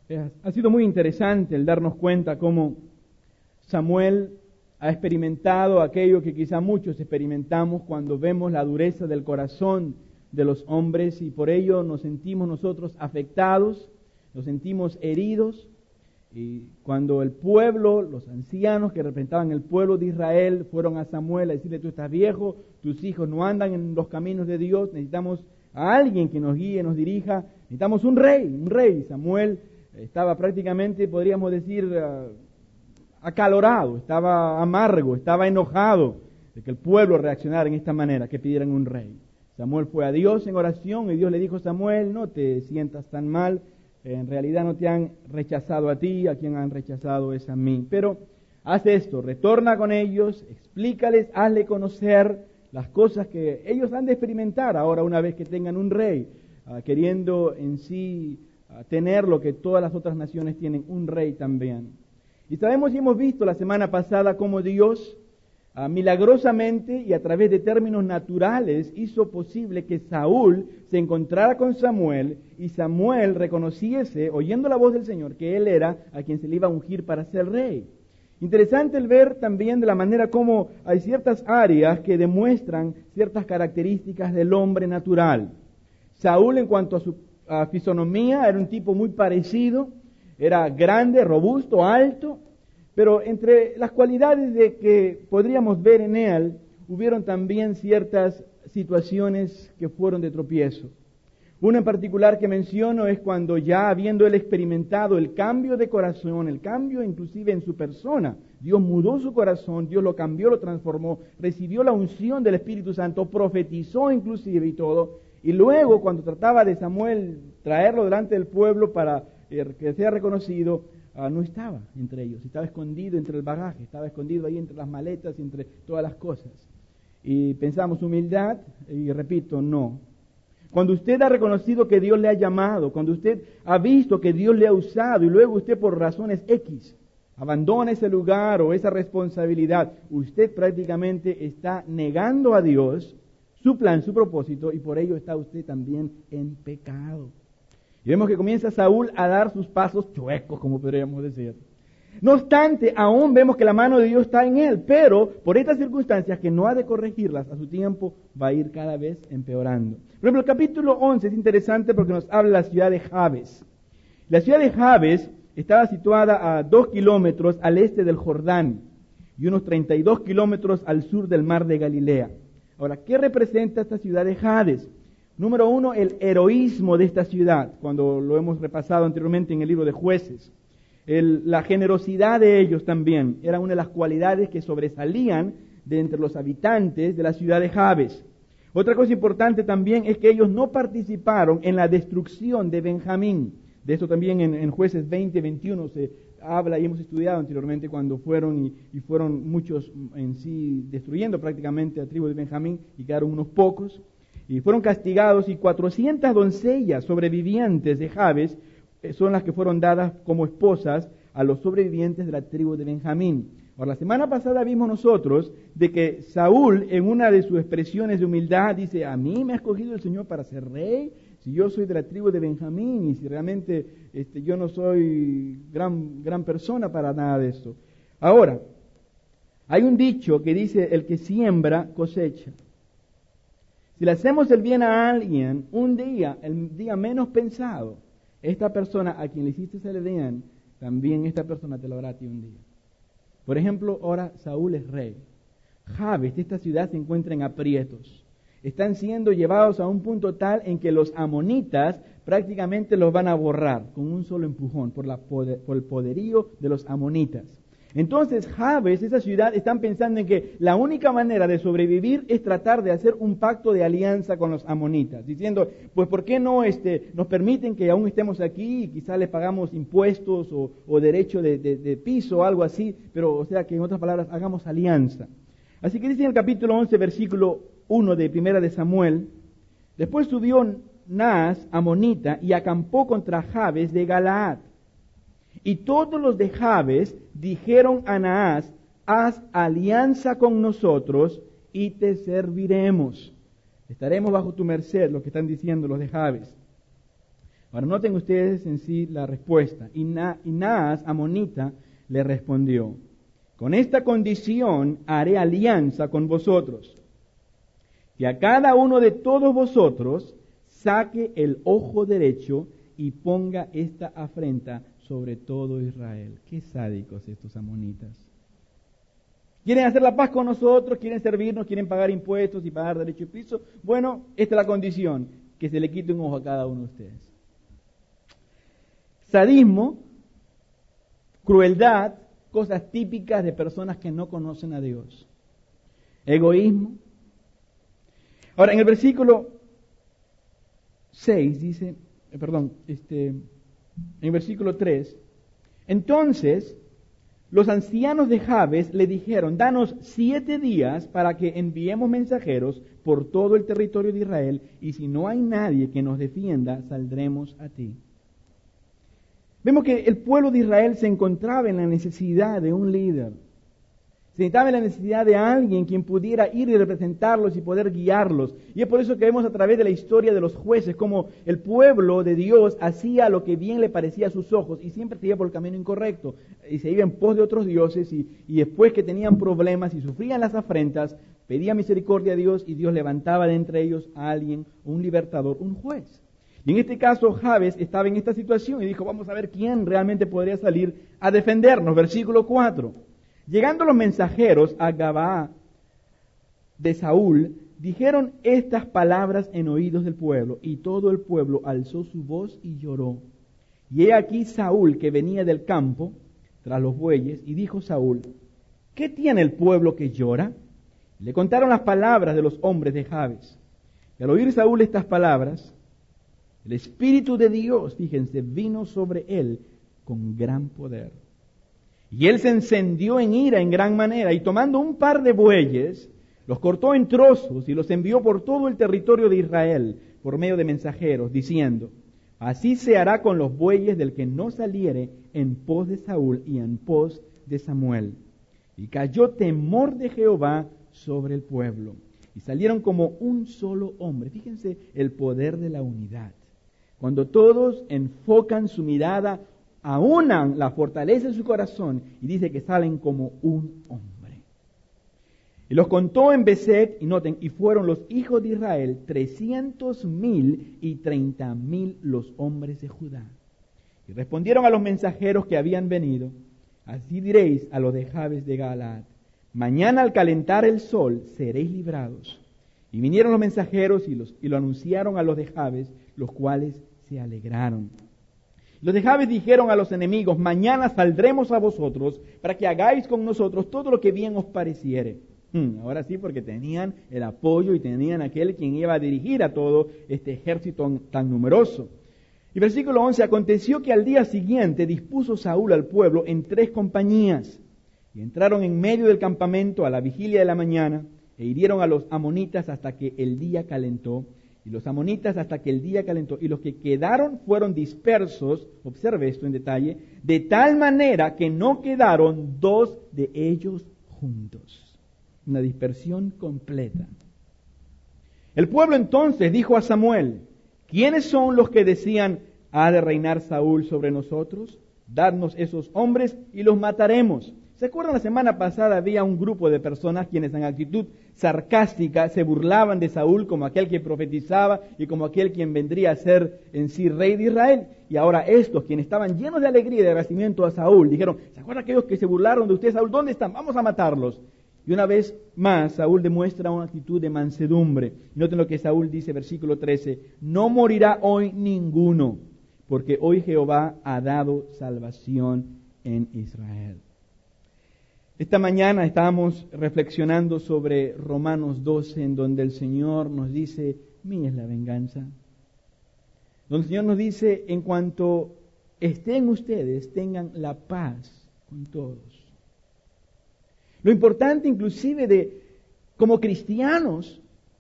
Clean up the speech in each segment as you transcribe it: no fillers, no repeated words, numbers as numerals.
Ha sido muy interesante el darnos cuenta cómo Samuel ha experimentado aquello que quizá muchos experimentamos cuando vemos la dureza del corazón de los hombres y por ello nos sentimos nosotros afectados, nos sentimos heridos. Y cuando el pueblo, los ancianos que representaban el pueblo de Israel, fueron a Samuel a decirle: tú estás viejo, tus hijos no andan en los caminos de Dios, necesitamos a alguien que nos guíe, nos dirija, necesitamos un rey. Samuel estaba prácticamente, podríamos decir, acalorado, estaba amargo, estaba enojado de que el pueblo reaccionara en esta manera, que pidieran un rey. Samuel fue a Dios en oración y Dios le dijo: Samuel, no te sientas tan mal, en realidad no te han rechazado a ti, a quien han rechazado es a mí. Pero haz esto, retorna con ellos, explícales, hazle conocer las cosas que ellos han de experimentar ahora una vez que tengan un rey, queriendo en sí tener lo que todas las otras naciones tienen, un rey también. Y sabemos y hemos visto la semana pasada cómo Dios milagrosamente y a través de términos naturales hizo posible que Saúl se encontrara con Samuel y Samuel reconociese, oyendo la voz del Señor, que él era a quien se le iba a ungir para ser rey. Interesante el ver también de la manera como hay ciertas áreas que demuestran ciertas características del hombre natural. Saúl, en cuanto a su fisonomía, era un tipo muy parecido, era grande, robusto, alto, pero entre las cualidades de que podríamos ver en él, hubieron también ciertas situaciones que fueron de tropiezo. Una en particular que menciono es cuando ya habiendo él experimentado el cambio de corazón, el cambio inclusive en su persona, Dios mudó su corazón, Dios lo cambió, lo transformó, recibió la unción del Espíritu Santo, profetizó inclusive y todo, y luego cuando trataba de Samuel traerlo delante del pueblo para que sea reconocido, no estaba entre ellos, estaba escondido entre el bagaje, estaba escondido ahí entre las maletas y entre todas las cosas. Y pensamos humildad, y repito, no. Cuando usted ha reconocido que Dios le ha llamado, cuando usted ha visto que Dios le ha usado y luego usted por razones X abandona ese lugar o esa responsabilidad, usted prácticamente está negando a Dios su plan, su propósito, y por ello está usted también en pecado. Y vemos que comienza Saúl a dar sus pasos chuecos, como podríamos decir. No obstante, aún vemos que la mano de Dios está en él, pero por estas circunstancias que no ha de corregirlas a su tiempo, va a ir cada vez empeorando. Por ejemplo, el capítulo 11 es interesante porque nos habla de la ciudad de Jabes. La ciudad de Jabes estaba situada a 2 kilómetros al este del Jordán y unos 32 kilómetros al sur del mar de Galilea. Ahora, ¿qué representa esta ciudad de Jabes? Número 1, el heroísmo de esta ciudad, cuando lo hemos repasado anteriormente en el libro de Jueces. La generosidad de ellos también era una de las cualidades que sobresalían de entre los habitantes de la ciudad de Jabes. Otra cosa importante también es que ellos no participaron en la destrucción de Benjamín. De esto también en Jueces 20, 21 se habla y hemos estudiado anteriormente cuando fueron y fueron muchos en sí destruyendo prácticamente la tribu de Benjamín y quedaron unos pocos. Y fueron castigados y 400 doncellas sobrevivientes de Jabes son las que fueron dadas como esposas a los sobrevivientes de la tribu de Benjamín. Ahora, la semana pasada vimos nosotros de que Saúl, en una de sus expresiones de humildad, dice: a mí me ha escogido el Señor para ser rey, si yo soy de la tribu de Benjamín y si realmente yo no soy gran persona para nada de eso. Ahora, hay un dicho que dice: el que siembra cosecha. Si le hacemos el bien a alguien un día, el día menos pensado, esta persona a quien le hiciste el bien, también esta persona te lo hará a ti un día. Por ejemplo, ahora Saúl es rey. Jabes, esta ciudad, se encuentra en aprietos. Están siendo llevados a un punto tal en que los amonitas prácticamente los van a borrar con un solo empujón por el poderío de los amonitas. Entonces Jabes, esa ciudad, están pensando en que la única manera de sobrevivir es tratar de hacer un pacto de alianza con los amonitas, diciendo: pues ¿por qué no nos permiten que aún estemos aquí y quizás les pagamos impuestos o derecho de piso o algo así, pero o sea que en otras palabras hagamos alianza? Así que dice en el capítulo 11, versículo 1 de Primera de Samuel: después subió Naas, amonita, y acampó contra Jabes de Galaad. Y todos los de Jabes dijeron a Naas: haz alianza con nosotros y te serviremos. Estaremos bajo tu merced, lo que están diciendo los de Jabes. Ahora noten ustedes en sí la respuesta. Y Naas, amonita, le respondió: con esta condición haré alianza con vosotros, que a cada uno de todos vosotros saque el ojo derecho y ponga esta afrenta sobre todo Israel. Qué sádicos estos amonitas. ¿Quieren hacer la paz con nosotros? ¿Quieren servirnos? ¿Quieren pagar impuestos y pagar derecho y piso? Bueno, esta es la condición, que se le quite un ojo a cada uno de ustedes. Sadismo, crueldad, cosas típicas de personas que no conocen a Dios. Egoísmo. Ahora, en el versículo 6 dice, en el versículo 3, entonces los ancianos de Jabes le dijeron: danos 7 días para que enviemos mensajeros por todo el territorio de Israel, y si no hay nadie que nos defienda, saldremos a ti. Vemos que el pueblo de Israel se encontraba en la necesidad de un líder. Se necesitaba la necesidad de alguien quien pudiera ir y representarlos y poder guiarlos. Y es por eso que vemos a través de la historia de los jueces cómo el pueblo de Dios hacía lo que bien le parecía a sus ojos y siempre se iba por el camino incorrecto. Y se iba en pos de otros dioses y después que tenían problemas y sufrían las afrentas, pedían misericordia a Dios y Dios levantaba de entre ellos a alguien, un libertador, un juez. Y en este caso Jabes estaba en esta situación y dijo: vamos a ver quién realmente podría salir a defendernos. Versículo 4. Llegando los mensajeros a Gabaa de Saúl, dijeron estas palabras en oídos del pueblo, y todo el pueblo alzó su voz y lloró. Y he aquí Saúl, que venía del campo tras los bueyes, y dijo Saúl: ¿qué tiene el pueblo que llora? Le contaron las palabras de los hombres de Jabes. Y al oír Saúl estas palabras, el Espíritu de Dios, fíjense, vino sobre él con gran poder. Y él se encendió en ira en gran manera, y tomando un par de bueyes, los cortó en trozos y los envió por todo el territorio de Israel, por medio de mensajeros, diciendo: así se hará con los bueyes del que no saliere en pos de Saúl y en pos de Samuel. Y cayó temor de Jehová sobre el pueblo, y salieron como un solo hombre. Fíjense el poder de la unidad. Cuando todos enfocan su mirada, aunan la fortaleza de su corazón, y dice que salen como un hombre. Y los contó en Beset, y noten, y fueron los hijos de Israel 300,000 y 30,000 los hombres de Judá. Y respondieron a los mensajeros que habían venido: así diréis a los de Jabes de Galaad: mañana al calentar el sol seréis librados. Y vinieron los mensajeros y lo anunciaron a los de Jabes, los cuales se alegraron. Los de Jabes dijeron a los enemigos: mañana saldremos a vosotros para que hagáis con nosotros todo lo que bien os pareciere. Ahora sí, porque tenían el apoyo y tenían aquel quien iba a dirigir a todo este ejército tan numeroso. Y versículo 11, aconteció que al día siguiente dispuso Saúl al pueblo en 3 compañías, y entraron en medio del campamento a la vigilia de la mañana, e hirieron a los amonitas hasta que el día calentó, y los amonitas hasta que el día calentó, y los que quedaron fueron dispersos, observe esto en detalle, de tal manera que no quedaron 2 de ellos juntos. Una dispersión completa. El pueblo entonces dijo a Samuel: ¿quiénes son los que decían: ha de reinar Saúl sobre nosotros? Dadnos esos hombres y los mataremos. ¿Se acuerdan? La semana pasada había un grupo de personas quienes en actitud sarcástica se burlaban de Saúl como aquel que profetizaba y como aquel quien vendría a ser en sí rey de Israel. Y ahora estos, quienes estaban llenos de alegría y de agradecimiento a Saúl, dijeron: ¿se acuerdan aquellos que se burlaron de usted, Saúl? ¿Dónde están? Vamos a matarlos. Y una vez más Saúl demuestra una actitud de mansedumbre. Noten lo que Saúl dice, versículo 13: no morirá hoy ninguno, porque hoy Jehová ha dado salvación en Israel. Esta mañana estábamos reflexionando sobre Romanos 12, en donde el Señor nos dice: mía es la venganza. Donde el Señor nos dice: en cuanto estén ustedes, tengan la paz con todos. Lo importante inclusive como cristianos,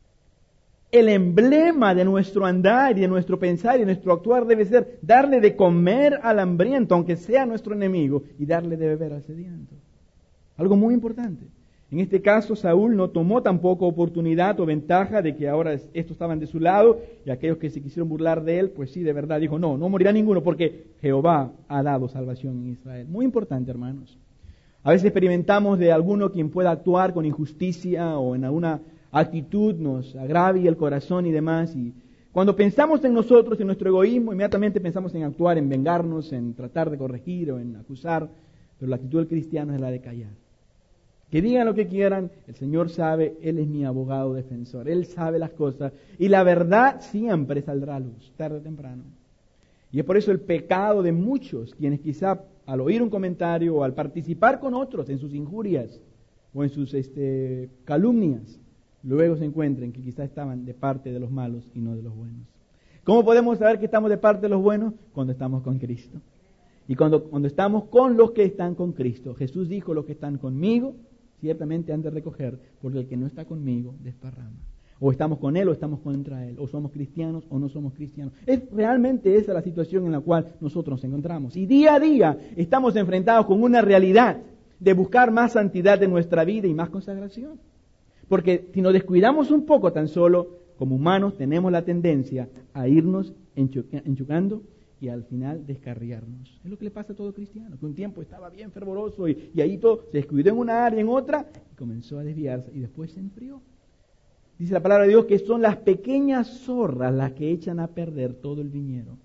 el emblema de nuestro andar y de nuestro pensar y de nuestro actuar debe ser darle de comer al hambriento, aunque sea nuestro enemigo, y darle de beber al sediento. Algo muy importante. En este caso, Saúl no tomó tampoco oportunidad o ventaja de que ahora estos estaban de su lado y aquellos que se quisieron burlar de él, pues sí, de verdad, dijo, no morirá ninguno porque Jehová ha dado salvación en Israel. Muy importante, hermanos. A veces experimentamos de alguno quien pueda actuar con injusticia o en alguna actitud nos agravie el corazón y demás. Y cuando pensamos en nosotros, en nuestro egoísmo, inmediatamente pensamos en actuar, en vengarnos, en tratar de corregir o en acusar. Pero la actitud del cristiano es la de callar. Que digan lo que quieran, el Señor sabe, Él es mi abogado defensor, Él sabe las cosas y la verdad siempre saldrá a luz, tarde o temprano. Y es por eso el pecado de muchos, quienes quizá al oír un comentario o al participar con otros en sus injurias o en sus calumnias, luego se encuentren que quizá estaban de parte de los malos y no de los buenos. ¿Cómo podemos saber que estamos de parte de los buenos? Cuando estamos con Cristo. Y cuando estamos con los que están con Cristo. Jesús dijo, los que están conmigo, ciertamente han de recoger, porque el que no está conmigo desparrama. O estamos con Él o estamos contra Él, o somos cristianos o no somos cristianos. Es realmente esa la situación en la cual nosotros nos encontramos. Y día a día estamos enfrentados con una realidad de buscar más santidad en nuestra vida y más consagración. Porque si nos descuidamos un poco tan solo, como humanos tenemos la tendencia a irnos enchucando y al final descarriarnos. Es lo que le pasa a todo cristiano, que un tiempo estaba bien fervoroso y ahí todo se descuidó en una área, en otra, y comenzó a desviarse y después se enfrió. Dice la palabra de Dios que son las pequeñas zorras las que echan a perder todo el viñedo.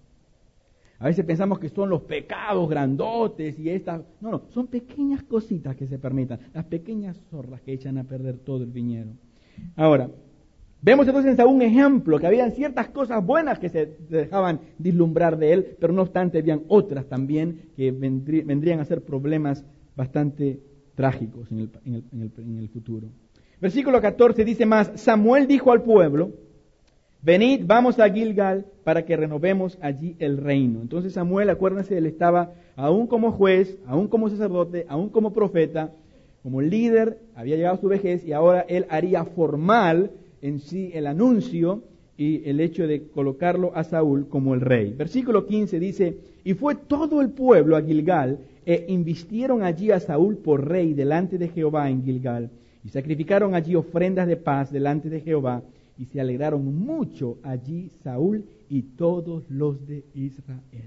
A veces pensamos que son los pecados grandotes y estas... No, son pequeñas cositas que se permitan, las pequeñas zorras que echan a perder todo el viñedo. Ahora, vemos entonces en Saúl un ejemplo, que habían ciertas cosas buenas que se dejaban vislumbrar de él, pero no obstante habían otras también que vendrían a ser problemas bastante trágicos en el futuro. Versículo 14 dice más, Samuel dijo al pueblo, venid, vamos a Gilgal para que renovemos allí el reino. Entonces Samuel, acuérdense, él estaba aún como juez, aún como sacerdote, aún como profeta, como líder, había llegado a su vejez y ahora él haría formal en sí el anuncio y el hecho de colocarlo a Saúl como el rey. Versículo 15 dice, y fue todo el pueblo a Gilgal e invistieron allí a Saúl por rey delante de Jehová en Gilgal. Y sacrificaron allí ofrendas de paz delante de Jehová, y se alegraron mucho allí Saúl y todos los de Israel.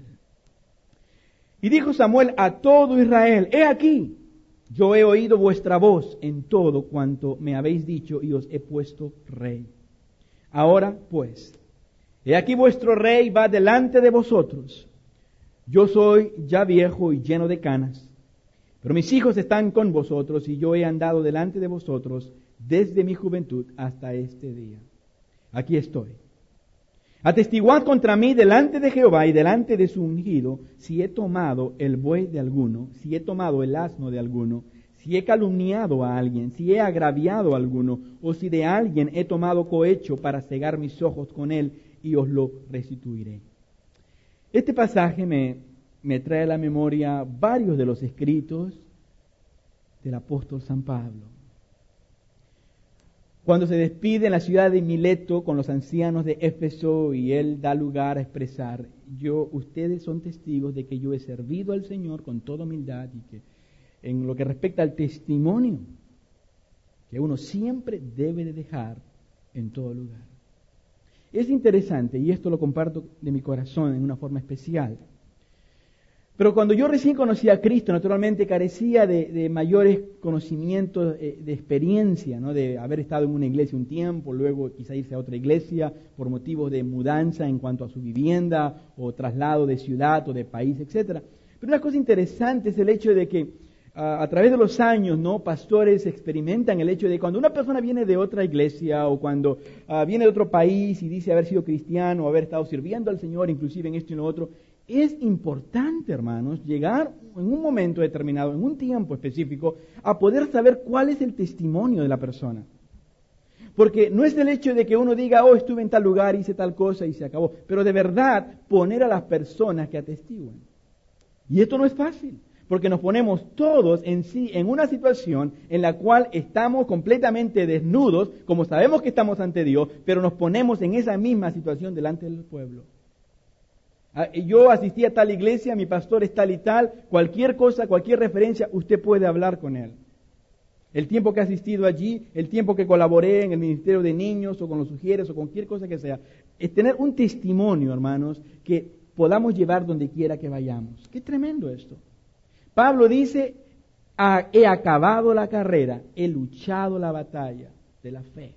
Y dijo Samuel a todo Israel, he aquí, yo he oído vuestra voz en todo cuanto me habéis dicho, y os he puesto rey. Ahora pues, he aquí vuestro rey va delante de vosotros. Yo soy ya viejo y lleno de canas. Pero mis hijos están con vosotros y yo he andado delante de vosotros desde mi juventud hasta este día. Aquí estoy. Atestiguad contra mí delante de Jehová y delante de su ungido si he tomado el buey de alguno, si he tomado el asno de alguno, si he calumniado a alguien, si he agraviado a alguno, o si de alguien he tomado cohecho para cegar mis ojos con él y os lo restituiré. Este pasaje me trae a la memoria varios de los escritos del apóstol San Pablo. Cuando se despide en la ciudad de Mileto con los ancianos de Éfeso y él da lugar a expresar, ustedes son testigos de que yo he servido al Señor con toda humildad y que en lo que respecta al testimonio que uno siempre debe de dejar en todo lugar. Es interesante, y esto lo comparto de mi corazón en una forma especial. Pero cuando yo recién conocí a Cristo, naturalmente carecía de mayores conocimientos, de experiencia, ¿no? De haber estado en una iglesia un tiempo, luego quizá irse a otra iglesia por motivos de mudanza en cuanto a su vivienda o traslado de ciudad o de país, etc. Pero una cosa interesante es el hecho de que a través de los años, ¿no? Pastores experimentan el hecho de cuando una persona viene de otra iglesia o cuando viene de otro país y dice haber sido cristiano o haber estado sirviendo al Señor, inclusive en esto y en lo otro, es importante, hermanos, llegar en un momento determinado, en un tiempo específico, a poder saber cuál es el testimonio de la persona. Porque no es el hecho de que uno diga, estuve en tal lugar, hice tal cosa y se acabó, pero de verdad poner a las personas que atestiguen. Y esto no es fácil, porque nos ponemos todos en sí en una situación en la cual estamos completamente desnudos, como sabemos que estamos ante Dios, pero nos ponemos en esa misma situación delante del pueblo. Yo asistí a tal iglesia, mi pastor es tal y tal, cualquier cosa, cualquier referencia, usted puede hablar con él. el tiempo que he asistido allí, el tiempo que colaboré en el ministerio de niños o con los sugieres o con cualquier cosa que sea. Es tener un testimonio, hermanos, que podamos llevar donde quiera que vayamos. Qué tremendo esto. Pablo dice, he acabado la carrera, he luchado la batalla de la fe.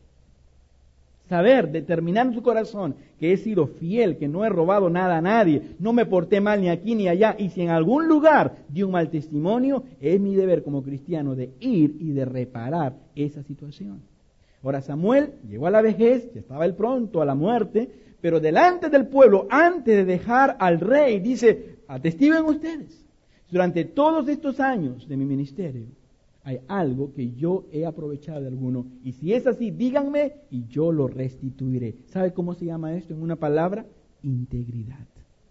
Saber, determinar en su corazón que he sido fiel, que no he robado nada a nadie, no me porté mal ni aquí ni allá, y si en algún lugar di un mal testimonio, es mi deber como cristiano de ir y de reparar esa situación. Ahora Samuel llegó a la vejez, ya estaba él pronto a la muerte, pero delante del pueblo, antes de dejar al rey, dice, atestiguen ustedes, durante todos estos años de mi ministerio, hay algo que yo he aprovechado de alguno, y si es así, díganme y yo lo restituiré. ¿Sabe cómo se llama esto en una palabra? Integridad.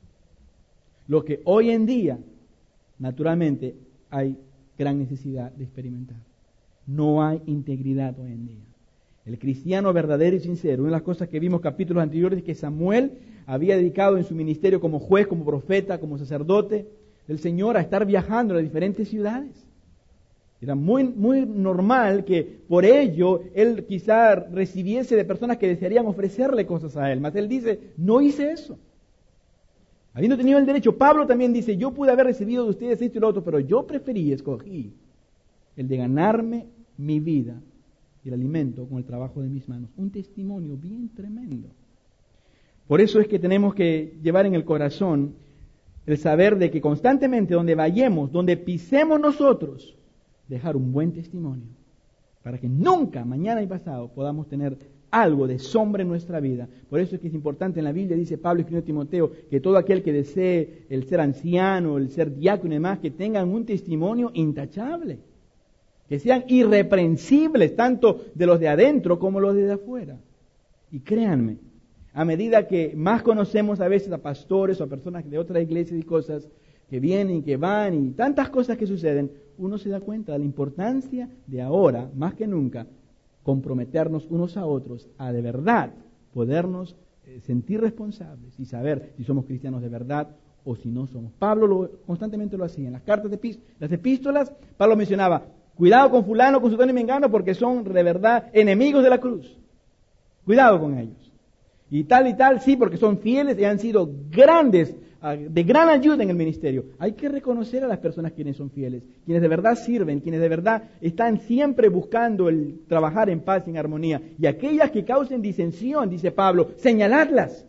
Lo que hoy en día, naturalmente, hay gran necesidad de experimentar. No hay integridad hoy en día. El cristiano verdadero y sincero, una de las cosas que vimos en capítulos anteriores es que Samuel había dedicado en su ministerio como juez, como profeta, como sacerdote del Señor a estar viajando a las diferentes ciudades. Era muy normal que por ello él quizá recibiese de personas que desearían ofrecerle cosas a él. Mas él dice, no hice eso. Habiendo tenido el derecho, Pablo también dice, yo pude haber recibido de ustedes esto y lo otro, pero yo escogí el de ganarme mi vida y el alimento con el trabajo de mis manos. Un testimonio bien tremendo. Por eso es que tenemos que llevar en el corazón el saber de que constantemente donde vayamos, donde pisemos nosotros, dejar un buen testimonio, para que nunca, mañana y pasado, podamos tener algo de sombra en nuestra vida. Por eso es que es importante, en la Biblia dice Pablo escribiendo a Timoteo, que todo aquel que desee el ser anciano, el ser diácono y demás, que tengan un testimonio intachable, que sean irreprensibles, tanto de los de adentro como los de afuera. Y créanme, a medida que más conocemos a veces a pastores o a personas de otras iglesias y cosas, que vienen, que van y tantas cosas que suceden, uno se da cuenta de la importancia de ahora, más que nunca, comprometernos unos a otros a de verdad podernos sentir responsables y saber si somos cristianos de verdad o si no somos. Pablo constantemente lo hacía. En las cartas las epístolas, Pablo mencionaba, cuidado con fulano, con sutano y mengano, porque son de verdad enemigos de la cruz. Cuidado con ellos. Y tal, sí, porque son fieles y han sido grandes, de gran ayuda en el ministerio. Hay que reconocer a las personas quienes son fieles, quienes de verdad sirven, quienes de verdad están siempre buscando el trabajar en paz y en armonía. Y aquellas que causen disensión, dice Pablo, señaladlas.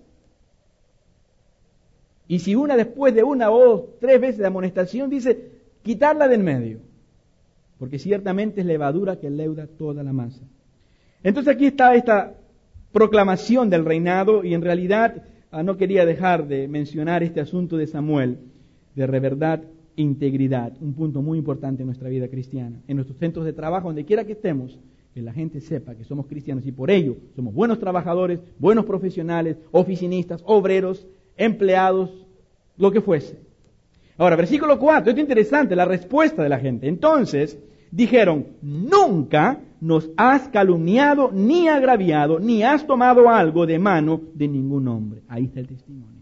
Y si una después de 1 o 2, 3 veces de amonestación, dice, quitarla del medio. Porque ciertamente es levadura que leuda toda la masa. Entonces aquí está esta proclamación del reinado, y en realidad no quería dejar de mencionar este asunto de Samuel, de verdad, integridad, un punto muy importante en nuestra vida cristiana, en nuestros centros de trabajo, donde quiera que estemos, que la gente sepa que somos cristianos y por ello somos buenos trabajadores, buenos profesionales, oficinistas, obreros, empleados, lo que fuese. Ahora, versículo 4, esto es interesante, la respuesta de la gente. Entonces, dijeron, nunca nos has calumniado, ni agraviado, ni has tomado algo de mano de ningún hombre. Ahí está el testimonio.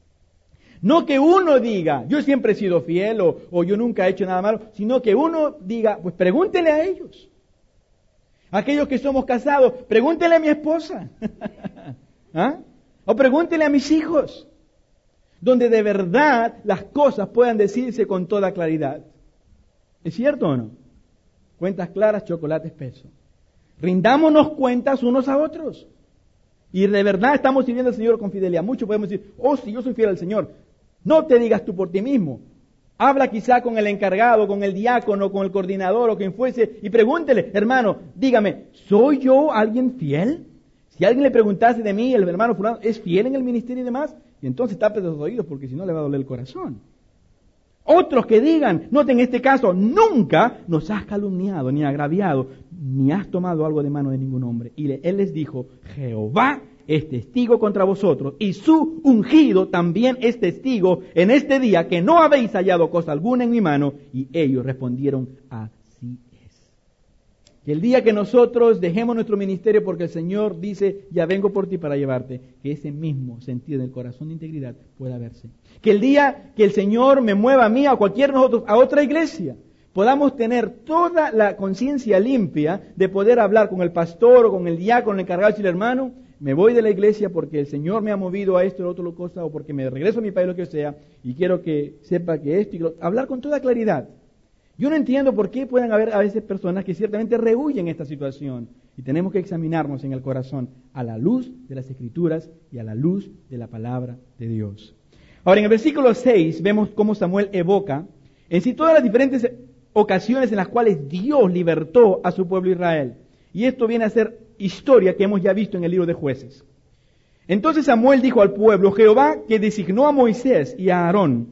No que uno diga, yo siempre he sido fiel o yo nunca he hecho nada malo, sino que uno diga, pues pregúntele a ellos. Aquellos que somos casados, pregúntele a mi esposa. ¿Ah? O pregúntele a mis hijos. Donde de verdad las cosas puedan decirse con toda claridad. ¿Es cierto o no? Cuentas claras, chocolate espeso. Rindámonos cuentas unos a otros. Y de verdad estamos sirviendo al Señor con fidelidad. Muchos podemos decir, oh, si yo soy fiel al Señor. No te digas tú por ti mismo. Habla quizá con el encargado, con el diácono, con el coordinador o quien fuese y pregúntele, hermano, dígame, ¿soy yo alguien fiel? Si alguien le preguntase de mí, el hermano fulano, ¿es fiel en el ministerio y demás? Y entonces tape los oídos porque si no le va a doler el corazón. Otros que digan, noten este caso, nunca nos has calumniado, ni agraviado, ni has tomado algo de mano de ningún hombre. Y él les dijo, Jehová es testigo contra vosotros, y su ungido también es testigo en este día, que no habéis hallado cosa alguna en mi mano. Y ellos respondieron, así es. Que el día que nosotros dejemos nuestro ministerio porque el Señor dice, ya vengo por ti para llevarte, que ese mismo sentido del corazón de integridad pueda verse. Que el día que el Señor me mueva a mí, a cualquiera de nosotros, a otra iglesia, podamos tener toda la conciencia limpia de poder hablar con el pastor o con el diácono, el encargado, y decirle, hermano, me voy de la iglesia porque el Señor me ha movido a esto o a otra cosa, o porque me regreso a mi país, lo que sea, y quiero que sepa que esto y lo... Hablar con toda claridad. Yo no entiendo por qué pueden haber a veces personas que ciertamente rehuyen esta situación, y tenemos que examinarnos en el corazón a la luz de las Escrituras y a la luz de la palabra de Dios. Ahora, en el versículo 6 vemos cómo Samuel evoca en sí todas las diferentes ocasiones en las cuales Dios libertó a su pueblo Israel. Y esto viene a ser historia que hemos ya visto en el libro de Jueces. Entonces Samuel dijo al pueblo, Jehová que designó a Moisés y a Aarón,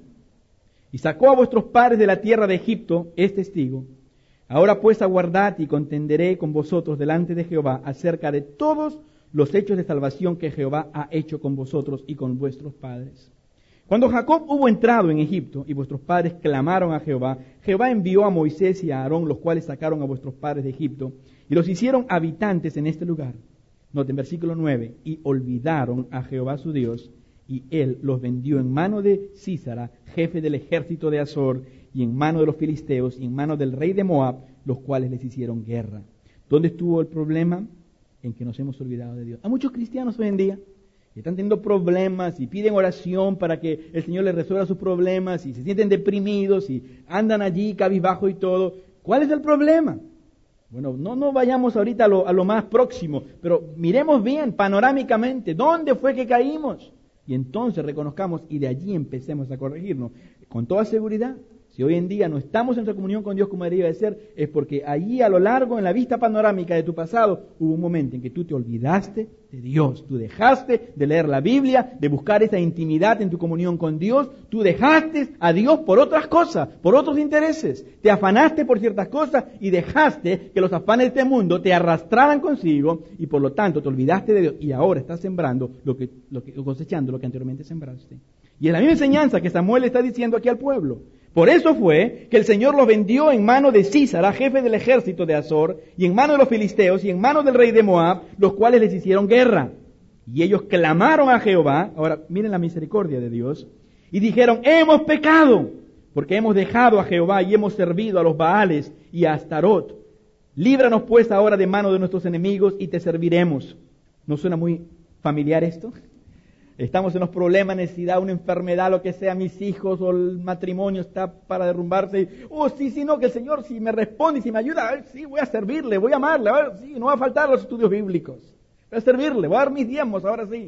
y sacó a vuestros padres de la tierra de Egipto, es testigo. Ahora pues aguardad y contenderé con vosotros delante de Jehová acerca de todos los hechos de salvación que Jehová ha hecho con vosotros y con vuestros padres. Cuando Jacob hubo entrado en Egipto y vuestros padres clamaron a Jehová, Jehová envió a Moisés y a Aarón, los cuales sacaron a vuestros padres de Egipto y los hicieron habitantes en este lugar. Noten versículo 9, y olvidaron a Jehová su Dios, y él los vendió en mano de Sísara, jefe del ejército de Azor, y en mano de los filisteos, y en mano del rey de Moab, los cuales les hicieron guerra. ¿Dónde estuvo el problema? En que nos hemos olvidado de Dios. Hay muchos cristianos hoy en día que están teniendo problemas y piden oración para que el Señor les resuelva sus problemas, y se sienten deprimidos y andan allí cabizbajo y todo. ¿Cuál es el problema? Bueno, no vayamos ahorita a lo más próximo, pero miremos bien, panorámicamente, ¿dónde fue que caímos? Y entonces reconozcamos y de allí empecemos a corregirnos. Con toda seguridad, si hoy en día no estamos en nuestra comunión con Dios como debería de ser, es porque allí a lo largo, en la vista panorámica de tu pasado, hubo un momento en que tú te olvidaste de Dios. Tú dejaste de leer la Biblia, de buscar esa intimidad en tu comunión con Dios. Tú dejaste a Dios por otras cosas, por otros intereses. Te afanaste por ciertas cosas y dejaste que los afanes de este mundo te arrastraran consigo y por lo tanto te olvidaste de Dios y ahora estás sembrando cosechando lo que anteriormente sembraste. Y es la misma enseñanza que Samuel está diciendo aquí al pueblo. Por eso fue que el Señor los vendió en mano de Sísara, jefe del ejército de Azor, y en mano de los filisteos, y en mano del rey de Moab, los cuales les hicieron guerra. Y ellos clamaron a Jehová, ahora miren la misericordia de Dios, y dijeron, hemos pecado, porque hemos dejado a Jehová y hemos servido a los Baales y a Astarot. Líbranos pues ahora de mano de nuestros enemigos y te serviremos. ¿No suena muy familiar esto? Estamos en los problemas, necesidad, una enfermedad, lo que sea, mis hijos o el matrimonio está para derrumbarse. Sí, no, que el Señor si me responde y si me ayuda, sí, voy a servirle, voy a amarle, sí, no va a faltar los estudios bíblicos. Voy a servirle, voy a dar mis diezmos, ahora sí.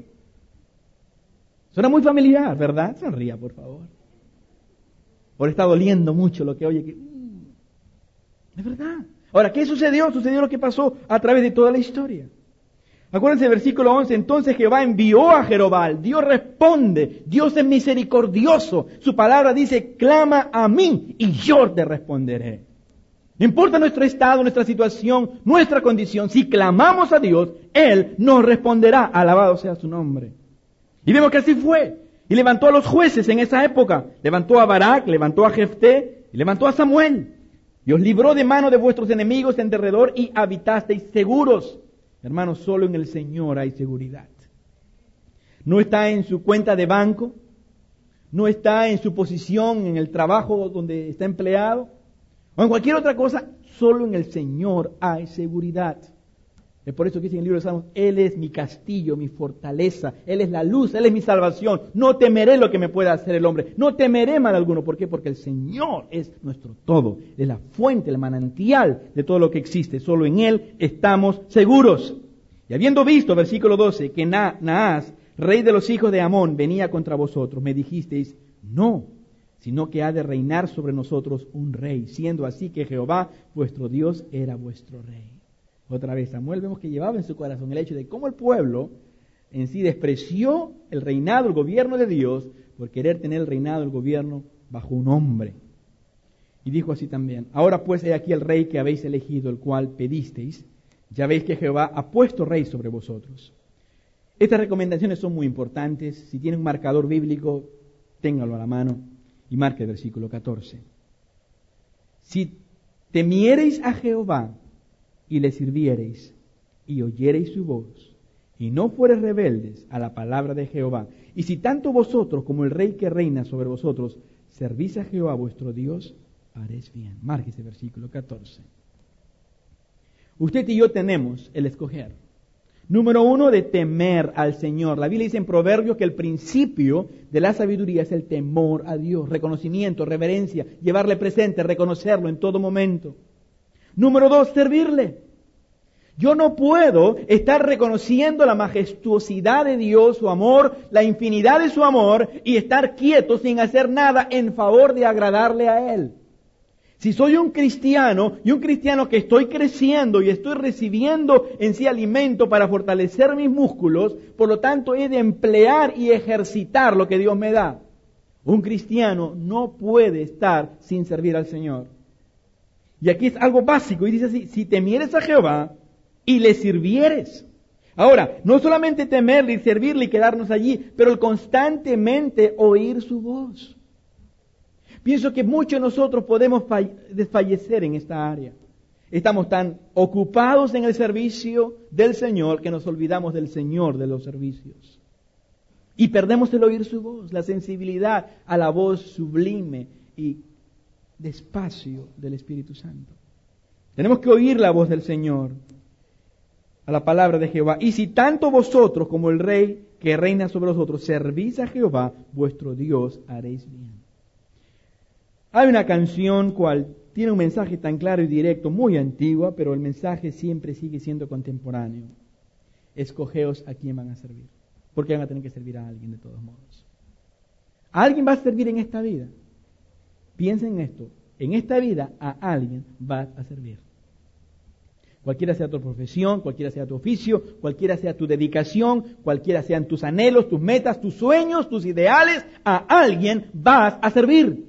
Suena muy familiar, ¿verdad? Sonría, por favor. Ahora está doliendo mucho lo que oye. Es verdad. Ahora, ¿qué sucedió? Sucedió lo que pasó a través de toda la historia. Acuérdense del versículo 11, entonces Jehová envió a Jerobal, Dios responde, Dios es misericordioso, su palabra dice, clama a mí y yo te responderé. No importa nuestro estado, nuestra situación, nuestra condición, si clamamos a Dios, Él nos responderá, alabado sea su nombre. Y vemos que así fue, y levantó a los jueces en esa época, levantó a Barak, levantó a Jefté, y levantó a Samuel, y os libró de mano de vuestros enemigos en derredor y habitasteis seguros. Hermanos, solo en el Señor hay seguridad. No está en su cuenta de banco, no está en su posición en el trabajo donde está empleado, o en cualquier otra cosa, solo en el Señor hay seguridad. Es por eso que dice en el libro de Salmos, Él es mi castillo, mi fortaleza, Él es la luz, Él es mi salvación. No temeré lo que me pueda hacer el hombre, no temeré mal alguno. ¿Por qué? Porque el Señor es nuestro todo, es la fuente, el manantial de todo lo que existe. Solo en Él estamos seguros. Y habiendo visto, versículo 12, que Naas, rey de los hijos de Amón, venía contra vosotros, me dijisteis, no, sino que ha de reinar sobre nosotros un rey, siendo así que Jehová, vuestro Dios, era vuestro rey. Otra vez, Samuel vemos que llevaba en su corazón el hecho de cómo el pueblo en sí despreció el reinado, el gobierno de Dios, por querer tener el reinado, el gobierno bajo un hombre. Y dijo así también, ahora pues he aquí el rey que habéis elegido, el cual pedisteis, ya veis que Jehová ha puesto rey sobre vosotros. Estas recomendaciones son muy importantes. Si tienen un marcador bíblico, ténganlo a la mano y marque el versículo 14. Si temiereis a Jehová y le sirviereis y oyereis su voz y no fuereis rebeldes a la palabra de Jehová, y si tanto vosotros como el rey que reina sobre vosotros servís a Jehová vuestro Dios, haréis bien. Marque ese versículo 14. Usted y yo tenemos el escoger. Número 1, de temer al Señor. La Biblia dice en Proverbios que el principio de la sabiduría es el temor a Dios, reconocimiento, reverencia, llevarle presente, reconocerlo en todo momento. Número 2, servirle. Yo no puedo estar reconociendo la majestuosidad de Dios, su amor, la infinidad de su amor, y estar quieto sin hacer nada en favor de agradarle a Él. Si soy un cristiano, y un cristiano que estoy creciendo y estoy recibiendo en sí alimento para fortalecer mis músculos, por lo tanto he de emplear y ejercitar lo que Dios me da. Un cristiano no puede estar sin servir al Señor. Y aquí es algo básico, y dice así: si temieres a Jehová y le sirvieres. Ahora, no solamente temerle y servirle y quedarnos allí, pero el constantemente oír su voz. Pienso que muchos de nosotros podemos desfallecer en esta área. Estamos tan ocupados en el servicio del Señor que nos olvidamos del Señor de los servicios. Y perdemos el oír su voz, la sensibilidad a la voz sublime y despacio del Espíritu Santo. Tenemos que oír la voz del Señor, a la palabra de Jehová. Y si tanto vosotros como el Rey que reina sobre vosotros servís a Jehová, vuestro Dios, haréis bien. Hay una canción cual tiene un mensaje tan claro y directo, muy antigua, pero el mensaje siempre sigue siendo contemporáneo. Escogeos a quién van a servir, porque van a tener que servir a alguien de todos modos. ¿A alguien vas a servir en esta vida? Piensa en esto, en esta vida a alguien vas a servir. Cualquiera sea tu profesión, cualquiera sea tu oficio, cualquiera sea tu dedicación, cualquiera sean tus anhelos, tus metas, tus sueños, tus ideales, a alguien vas a servir.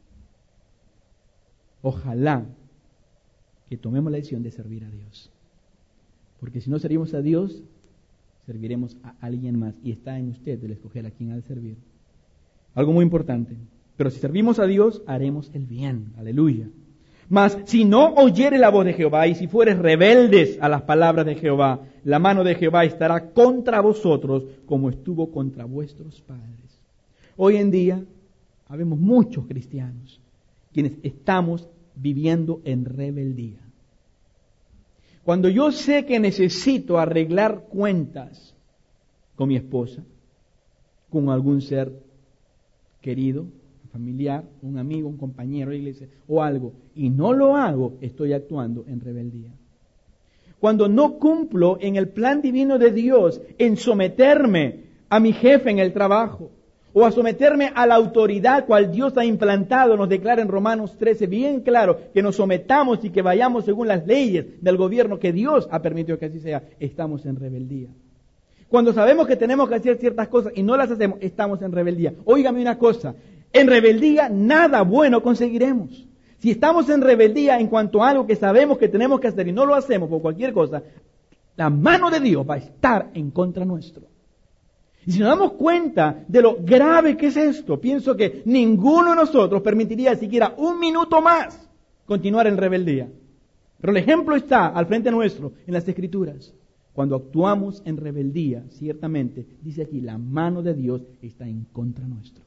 Ojalá que tomemos la decisión de servir a Dios. Porque si no servimos a Dios, serviremos a alguien más. Y está en usted el escoger a quién ha de servir. Algo muy importante. Pero si servimos a Dios, haremos el bien. Aleluya. Mas si no oyeres la voz de Jehová y si fueres rebeldes a las palabras de Jehová, la mano de Jehová estará contra vosotros como estuvo contra vuestros padres. Hoy en día, habemos muchos cristianos quienes estamos viviendo en rebeldía. Cuando yo sé que necesito arreglar cuentas con mi esposa, con algún ser querido, familiar, un amigo, un compañero de iglesia o algo, y no lo hago, estoy actuando en rebeldía. Cuando no cumplo en el plan divino de Dios en someterme a mi jefe en el trabajo, o a someterme a la autoridad cual Dios ha implantado, nos declara en Romanos 13 bien claro que nos sometamos y que vayamos según las leyes del gobierno que Dios ha permitido que así sea, estamos en rebeldía. Cuando sabemos que tenemos que hacer ciertas cosas y no las hacemos, estamos en rebeldía. Óigame una cosa, en rebeldía nada bueno conseguiremos. Si estamos en rebeldía en cuanto a algo que sabemos que tenemos que hacer y no lo hacemos por cualquier cosa, la mano de Dios va a estar en contra nuestro. Y si nos damos cuenta de lo grave que es esto, pienso que ninguno de nosotros permitiría siquiera un minuto más continuar en rebeldía. Pero el ejemplo está al frente nuestro en las Escrituras. Cuando actuamos en rebeldía, ciertamente, dice aquí, la mano de Dios está en contra nuestro.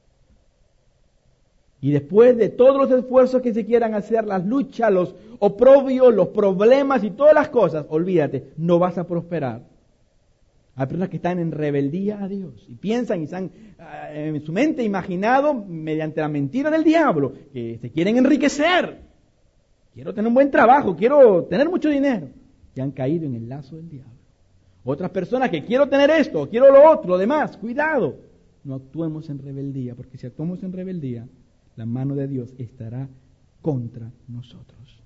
Y después de todos los esfuerzos que se quieran hacer, las luchas, los oprobios, los problemas y todas las cosas, olvídate, no vas a prosperar. Hay personas que están en rebeldía a Dios y piensan y están en su mente imaginado mediante la mentira del diablo que se quieren enriquecer. Quiero tener un buen trabajo, quiero tener mucho dinero. Y han caído en el lazo del diablo. Otras personas que quiero tener esto, quiero lo otro, lo demás. Cuidado, no actuemos en rebeldía, porque si actuamos en rebeldía, la mano de Dios estará contra nosotros.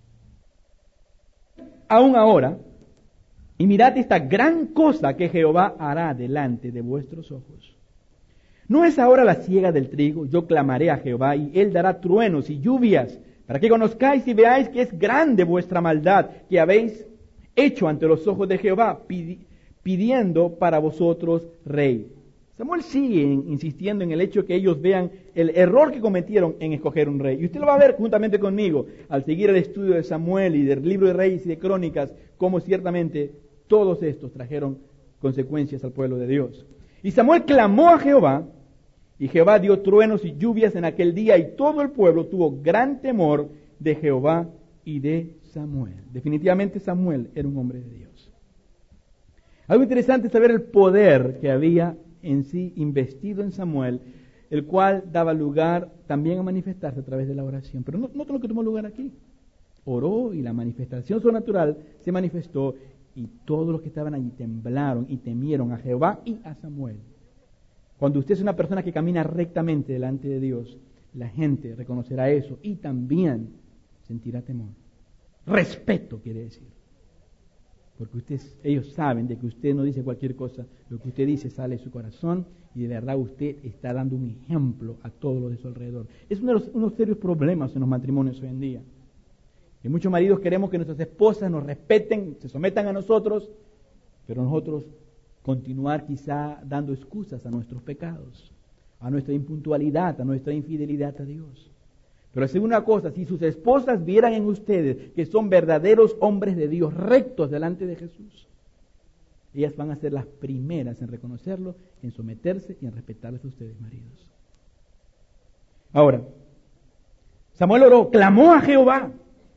Aún ahora, y mirad esta gran cosa que Jehová hará delante de vuestros ojos. ¿No es ahora la siega del trigo? Yo clamaré a Jehová y él dará truenos y lluvias, para que conozcáis y veáis que es grande vuestra maldad que habéis hecho ante los ojos de Jehová, pidiendo para vosotros rey. Samuel sigue insistiendo en el hecho que ellos vean el error que cometieron en escoger un rey. Y usted lo va a ver juntamente conmigo al seguir el estudio de Samuel y del libro de Reyes y de Crónicas, cómo ciertamente todos estos trajeron consecuencias al pueblo de Dios. Y Samuel clamó a Jehová Y Jehová dio truenos y lluvias en aquel día, y todo el pueblo tuvo gran temor de Jehová y de Samuel. Definitivamente Samuel era un hombre de Dios. Algo interesante es saber el poder que había en sí investido en Samuel, el cual daba lugar también a manifestarse a través de la oración. Pero no todo lo que tomó lugar aquí. Oró y la manifestación sobrenatural se manifestó, y todos los que estaban allí temblaron y temieron a Jehová y a Samuel. Cuando usted es una persona que camina rectamente delante de Dios, la gente reconocerá eso y también sentirá temor. Respeto quiere decir. Porque ellos saben de que usted no dice cualquier cosa, lo que usted dice sale de su corazón, y de verdad usted está dando un ejemplo a todos los de su alrededor. Es uno de los serios problemas en los matrimonios hoy en día. Que muchos maridos queremos que nuestras esposas nos respeten, se sometan a nosotros, pero nosotros continuar quizá dando excusas a nuestros pecados, a nuestra impuntualidad, a nuestra infidelidad a Dios. Pero es una cosa, si sus esposas vieran en ustedes que son verdaderos hombres de Dios, rectos delante de Jesús, ellas van a ser las primeras en reconocerlo, en someterse y en respetarles a ustedes, maridos. Ahora, Samuel oró, clamó a Jehová.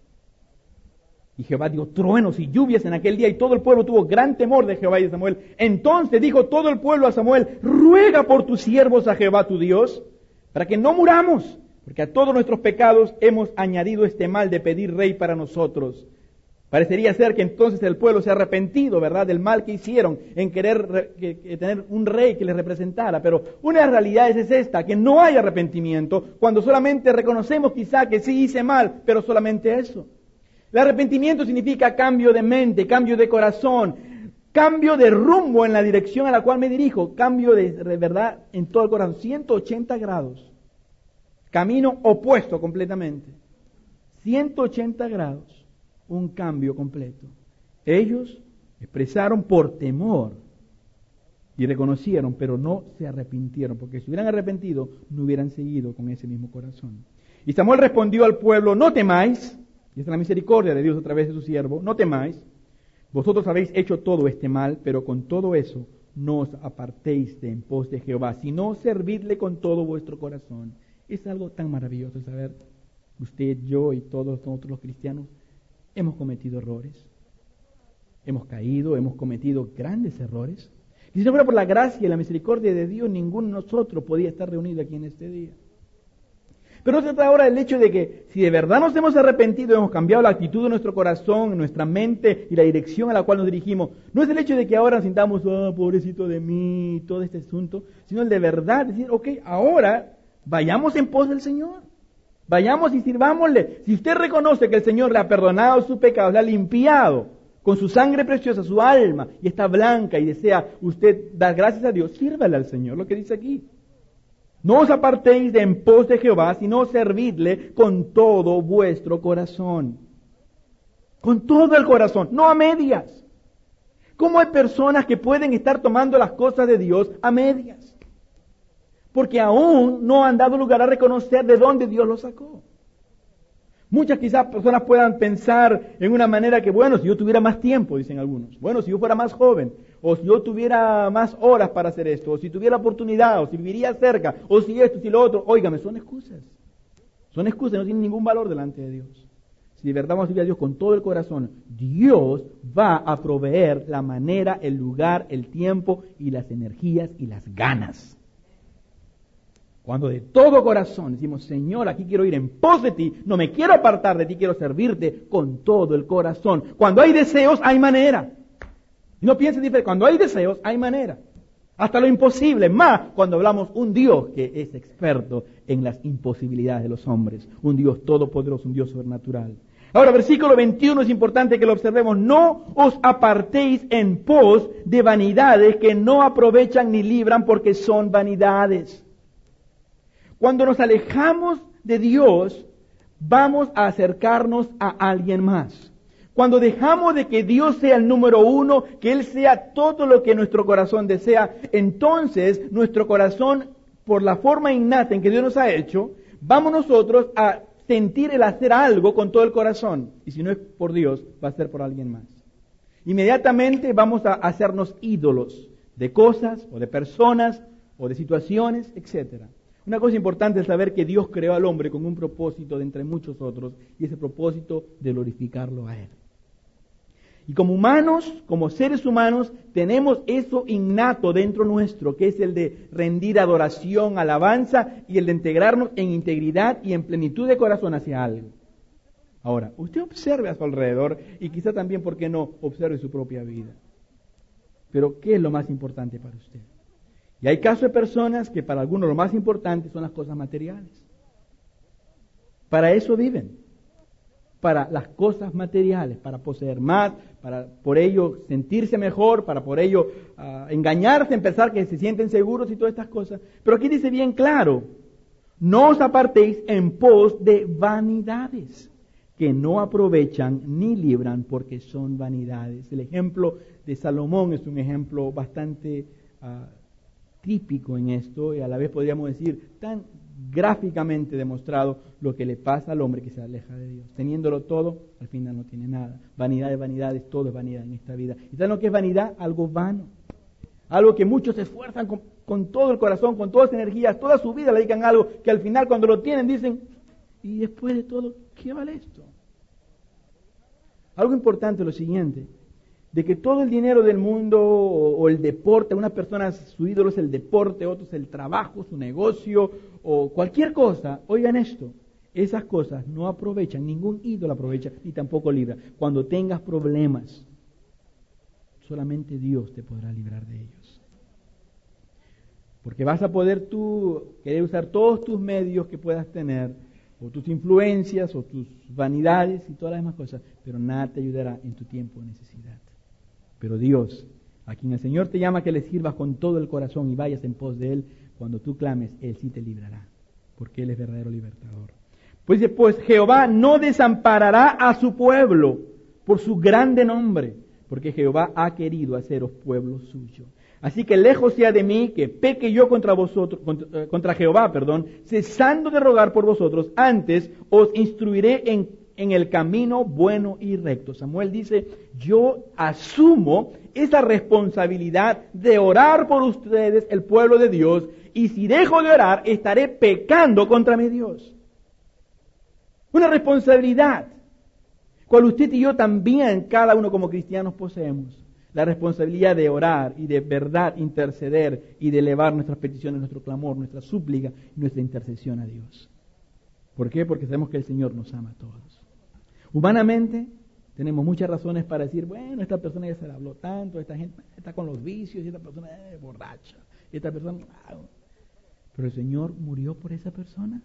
Y Jehová dio truenos y lluvias en aquel día, y todo el pueblo tuvo gran temor de Jehová y de Samuel. Entonces dijo todo el pueblo a Samuel: ruega por tus siervos a Jehová tu Dios, para que no muramos, porque a todos nuestros pecados hemos añadido este mal de pedir rey para nosotros. Parecería ser que entonces el pueblo se ha arrepentido, ¿verdad?, del mal que hicieron en querer tener un rey que les representara. Pero una realidad es esta, que no hay arrepentimiento cuando solamente reconocemos quizá que sí hice mal, pero solamente eso. El arrepentimiento significa cambio de mente, cambio de corazón, cambio de rumbo en la dirección a la cual me dirijo, cambio de verdad en todo el corazón, 180 grados, camino opuesto completamente, 180 grados, un cambio completo. Ellos expresaron por temor y reconocieron, pero no se arrepintieron, porque si hubieran arrepentido, no hubieran seguido con ese mismo corazón. Y Samuel respondió al pueblo: no temáis. Y esta es la misericordia de Dios a través de su siervo. No temáis, vosotros habéis hecho todo este mal, pero con todo eso no os apartéis de en pos de Jehová, sino servidle con todo vuestro corazón. Es algo tan maravilloso saber, usted, yo y todos nosotros los cristianos, hemos cometido errores, hemos caído, hemos cometido grandes errores. Y si no fuera por la gracia y la misericordia de Dios, ninguno de nosotros podía estar reunido aquí en este día. Pero no se trata ahora del hecho de que si de verdad nos hemos arrepentido, hemos cambiado la actitud de nuestro corazón, nuestra mente y la dirección a la cual nos dirigimos, no es el hecho de que ahora nos sintamos, pobrecito de mí, todo este asunto, sino el de verdad decir, ok, ahora vayamos en pos del Señor, vayamos y sirvámosle. Si usted reconoce que el Señor le ha perdonado sus pecados, le ha limpiado con su sangre preciosa su alma y está blanca y desea usted dar gracias a Dios, sírvale al Señor, lo que dice aquí. No os apartéis de en pos de Jehová, sino servidle con todo vuestro corazón. Con todo el corazón, no a medias. ¿Cómo hay personas que pueden estar tomando las cosas de Dios a medias? Porque aún no han dado lugar a reconocer de dónde Dios los sacó. Muchas quizás personas puedan pensar en una manera que, bueno, si yo tuviera más tiempo, dicen algunos, bueno, si yo fuera más joven, o si yo tuviera más horas para hacer esto, o si tuviera oportunidad, o si viviría cerca, o si esto, si lo otro, óigame, son excusas, no tienen ningún valor delante de Dios. Si de verdad vamos a servir a Dios con todo el corazón, Dios va a proveer la manera, el lugar, el tiempo y las energías y las ganas. Cuando de todo corazón decimos, Señor, aquí quiero ir en pos de ti, no me quiero apartar de ti, quiero servirte con todo el corazón. Cuando hay deseos, hay manera. No piensen diferente, cuando hay deseos, hay manera. Hasta lo imposible, más cuando hablamos un Dios que es experto en las imposibilidades de los hombres, un Dios todopoderoso, un Dios sobrenatural. Ahora, versículo 21 es importante que lo observemos. No os apartéis en pos de vanidades que no aprovechan ni libran, porque son vanidades. Cuando nos alejamos de Dios, vamos a acercarnos a alguien más. Cuando dejamos de que Dios sea el número uno, que Él sea todo lo que nuestro corazón desea, entonces nuestro corazón, por la forma innata en que Dios nos ha hecho, vamos nosotros a sentir el hacer algo con todo el corazón. Y si no es por Dios, va a ser por alguien más. Inmediatamente vamos a hacernos ídolos de cosas o de personas o de situaciones, etc. Una cosa importante es saber que Dios creó al hombre con un propósito de entre muchos otros, y ese propósito de glorificarlo a Él. Y como humanos, como seres humanos, tenemos eso innato dentro nuestro, que es el de rendir adoración, alabanza y el de integrarnos en integridad y en plenitud de corazón hacia algo. Ahora, usted observe a su alrededor y quizá también, ¿por qué no?, observe su propia vida. Pero, ¿qué es lo más importante para usted? Y hay casos de personas que para algunos lo más importante son las cosas materiales. Para eso viven. Para las cosas materiales, para poseer más, para por ello sentirse mejor, para por ello engañarse en pensar que se sienten seguros y todas estas cosas. Pero aquí dice bien claro, no os apartéis en pos de vanidades, que no aprovechan ni libran porque son vanidades. El ejemplo de Salomón es un ejemplo bastante típico en esto y a la vez podríamos decir tan gráficamente demostrado lo que le pasa al hombre que se aleja de Dios. Teniéndolo todo, al final no tiene nada. Vanidad de vanidades, todo es vanidad en esta vida. ¿Y saben lo que es vanidad? Algo vano. Algo que muchos se esfuerzan con todo el corazón, con todas las energías, toda su vida le dedican a algo que al final cuando lo tienen dicen, y después de todo, ¿qué vale esto? Algo importante es lo siguiente, de que todo el dinero del mundo o el deporte, unas personas su ídolo es el deporte, otros el trabajo, su negocio o cualquier cosa, oigan esto, esas cosas no aprovechan, ningún ídolo aprovecha ni tampoco libra. Cuando tengas problemas, solamente Dios te podrá librar de ellos. Porque vas a poder tú querer usar todos tus medios que puedas tener, o tus influencias, o tus vanidades y todas las demás cosas, pero nada te ayudará en tu tiempo de necesidad. Pero Dios, a quien el Señor te llama que le sirvas con todo el corazón y vayas en pos de Él, cuando tú clames, Él sí te librará, porque Él es verdadero libertador. Pues después, Jehová no desamparará a su pueblo por su grande nombre, porque Jehová ha querido haceros pueblo suyo. Así que lejos sea de mí que peque yo contra vosotros, contra Jehová, cesando de rogar por vosotros, antes os instruiré en el camino bueno y recto. Samuel dice, yo asumo esa responsabilidad de orar por ustedes, el pueblo de Dios, y si dejo de orar, estaré pecando contra mi Dios. Una responsabilidad, cual usted y yo también, cada uno como cristianos, poseemos. La responsabilidad de orar y de verdad interceder y de elevar nuestras peticiones, nuestro clamor, nuestra súplica y nuestra intercesión a Dios. ¿Por qué? Porque sabemos que el Señor nos ama a todos. Humanamente tenemos muchas razones para decir, bueno, esta persona ya se le habló tanto, esta gente está con los vicios, y esta persona es borracha, y esta persona... Pero el Señor murió por esa persona.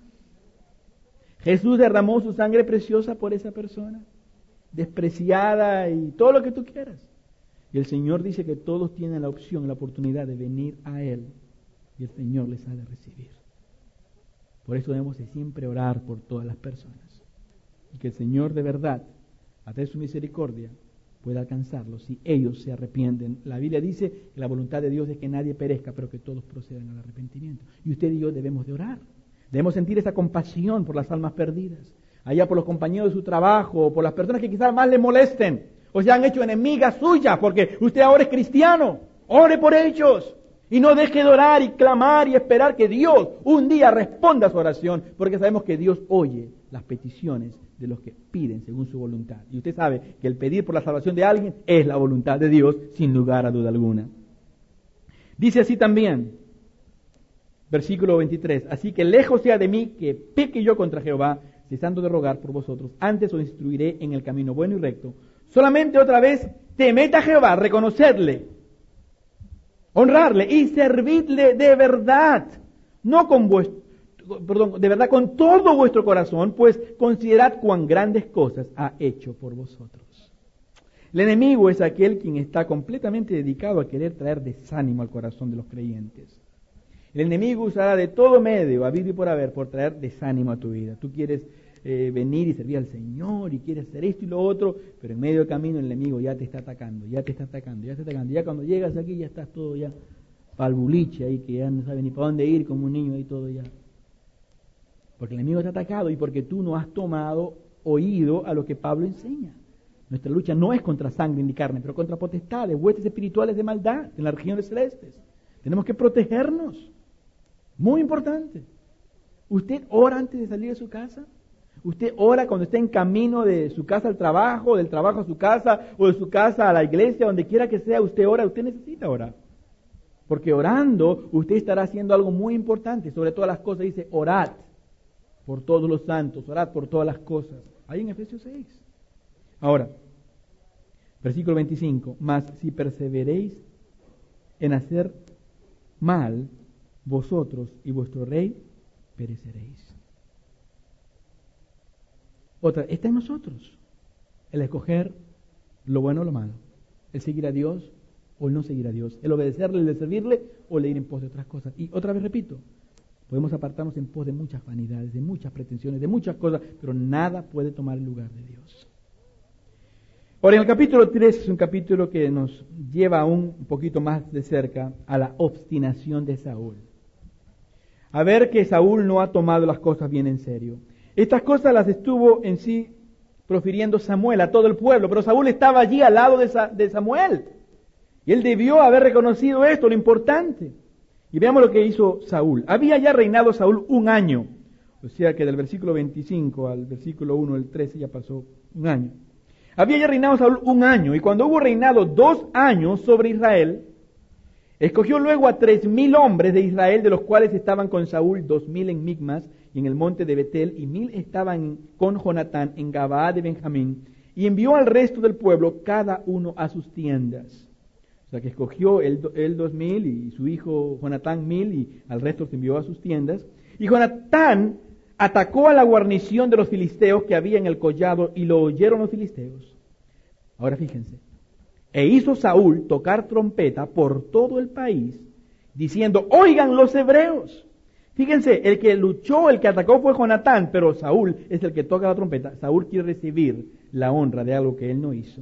Jesús derramó su sangre preciosa por esa persona, despreciada y todo lo que tú quieras. Y el Señor dice que todos tienen la opción, la oportunidad de venir a Él, y el Señor les ha de recibir. Por eso debemos de siempre orar por todas las personas. Y que el Señor de verdad, a través de su misericordia, pueda alcanzarlos si ellos se arrepienten. La Biblia dice que la voluntad de Dios es que nadie perezca, pero que todos procedan al arrepentimiento. Y usted y yo debemos de orar. Debemos sentir esa compasión por las almas perdidas, allá por los compañeros de su trabajo, por las personas que quizás más le molesten, o se han hecho enemigas suyas, porque usted ahora es cristiano. Ore por ellos. Y no deje de orar y clamar y esperar que Dios un día responda a su oración, porque sabemos que Dios oye las peticiones de los que piden según su voluntad. Y usted sabe que el pedir por la salvación de alguien es la voluntad de Dios, sin lugar a duda alguna. Dice así también, versículo 23, así que lejos sea de mí que peque yo contra Jehová, cesando de rogar por vosotros, antes os instruiré en el camino bueno y recto. Solamente otra vez, temed a Jehová, reconocerle, honrarle y servidle de verdad, no con de verdad con todo vuestro corazón, pues considerad cuán grandes cosas ha hecho por vosotros. El enemigo es aquel quien está completamente dedicado a querer traer desánimo al corazón de los creyentes. El enemigo usará de todo medio, habido y por haber, por traer desánimo a tu vida. Tú quieres venir y servir al Señor y quieres hacer esto y lo otro, pero en medio del camino el enemigo ya te está atacando, ya te está atacando, ya te está atacando. Ya cuando llegas aquí ya estás todo ya para el buliche ahí, que ya no sabes ni para dónde ir, como un niño ahí todo ya. Porque el enemigo te ha atacado y porque tú no has tomado oído a lo que Pablo enseña. Nuestra lucha no es contra sangre ni carne, pero contra potestades, huestes espirituales de maldad en las regiones celestes. Tenemos que protegernos. Muy importante. ¿Usted ora antes de salir de su casa? ¿Usted ora cuando está en camino de su casa al trabajo, del trabajo a su casa, o de su casa a la iglesia, donde quiera que sea? Usted ora, usted necesita orar. Porque orando, usted estará haciendo algo muy importante. Sobre todas las cosas dice, orad por todos los santos, orad por todas las cosas. Ahí en Efesios 6. Ahora, versículo 25. Mas si perseveréis en hacer mal, vosotros y vuestro rey pereceréis. Otra, está en nosotros el escoger lo bueno o lo malo, el seguir a Dios o el no seguir a Dios, el obedecerle, el de servirle o el ir en pos de otras cosas. Y otra vez repito, podemos apartarnos en pos de muchas vanidades, de muchas pretensiones, de muchas cosas, pero nada puede tomar el lugar de Dios. Ahora, en el capítulo 3 es un capítulo que nos lleva aún un poquito más de cerca a la obstinación de Saúl. A ver que Saúl no ha tomado las cosas bien en serio. Estas cosas las estuvo en sí profiriendo Samuel a todo el pueblo, pero Saúl estaba allí al lado de Samuel. Y él debió haber reconocido esto, lo importante. Y veamos lo que hizo Saúl. Había ya reinado Saúl 1 año. O sea que del versículo 25 al versículo 1, el 13, ya pasó 1 año. Había ya reinado Saúl 1 año, y cuando hubo reinado 2 años sobre Israel, escogió luego a 3,000 hombres de Israel, de los cuales estaban con Saúl 2,000 en Micmas y en el monte de Betel, y 1,000 estaban con Jonatán en Gabaa de Benjamín, y envió al resto del pueblo, cada uno a sus tiendas. O sea que escogió él 2,000 y su hijo Jonatán 1,000, y al resto se envió a sus tiendas. Y Jonatán atacó a la guarnición de los filisteos que había en el collado, y lo oyeron los filisteos. Ahora fíjense. E hizo Saúl tocar trompeta por todo el país, diciendo, oigan los hebreos. Fíjense, el que luchó, el que atacó fue Jonatán, pero Saúl es el que toca la trompeta. Saúl quiere recibir la honra de algo que él no hizo.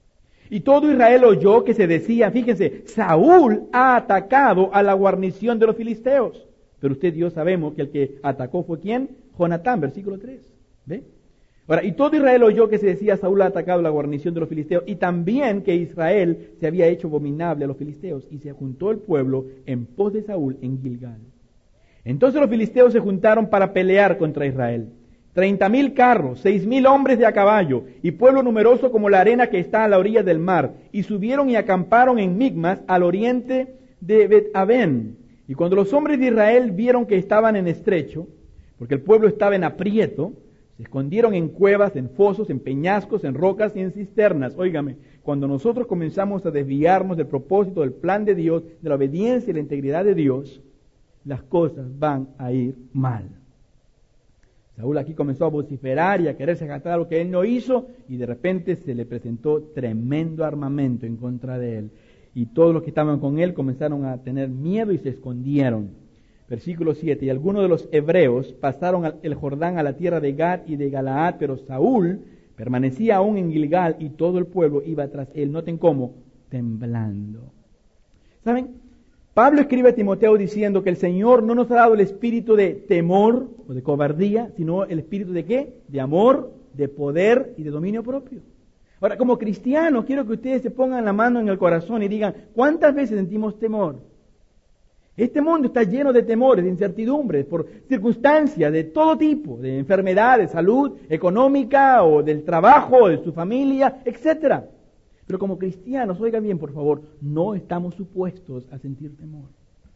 Y todo Israel oyó que se decía, fíjense, Saúl ha atacado a la guarnición de los filisteos. Pero usted y yo sabemos que el que atacó fue ¿quién? Jonatán, versículo 3. ¿Ve? Ahora, y todo Israel oyó que se decía, Saúl ha atacado la guarnición de los filisteos, y también que Israel se había hecho abominable a los filisteos, y se juntó el pueblo en pos de Saúl en Gilgal. Entonces los filisteos se juntaron para pelear contra Israel. 30,000 carros, 6,000 hombres de a caballo, y pueblo numeroso como la arena que está a la orilla del mar, y subieron y acamparon en Micmas, al oriente de Bet-Aven. Y cuando los hombres de Israel vieron que estaban en estrecho, porque el pueblo estaba en aprieto, se escondieron en cuevas, en fosos, en peñascos, en rocas y en cisternas. Óigame, cuando nosotros comenzamos a desviarnos del propósito, del plan de Dios, de la obediencia y la integridad de Dios, las cosas van a ir mal. Saúl aquí comenzó a vociferar y a quererse jactar lo que él no hizo, y de repente se le presentó tremendo armamento en contra de él. Y todos los que estaban con él comenzaron a tener miedo y se escondieron. Versículo 7. Y algunos de los hebreos pasaron el Jordán a la tierra de Gad y de Galaad, pero Saúl permanecía aún en Gilgal y todo el pueblo iba tras él. Noten cómo, temblando. ¿Saben? Pablo escribe a Timoteo diciendo que el Señor no nos ha dado el espíritu de temor o de cobardía, sino el espíritu de ¿qué? De amor, de poder y de dominio propio. Ahora, como cristianos, quiero que ustedes se pongan la mano en el corazón y digan, ¿cuántas veces sentimos temor? Este mundo está lleno de temores, de incertidumbres, por circunstancias de todo tipo, de enfermedad, de salud, económica, o del trabajo, o de su familia, etcétera. Pero como cristianos, oigan bien, por favor, no estamos supuestos a sentir temor.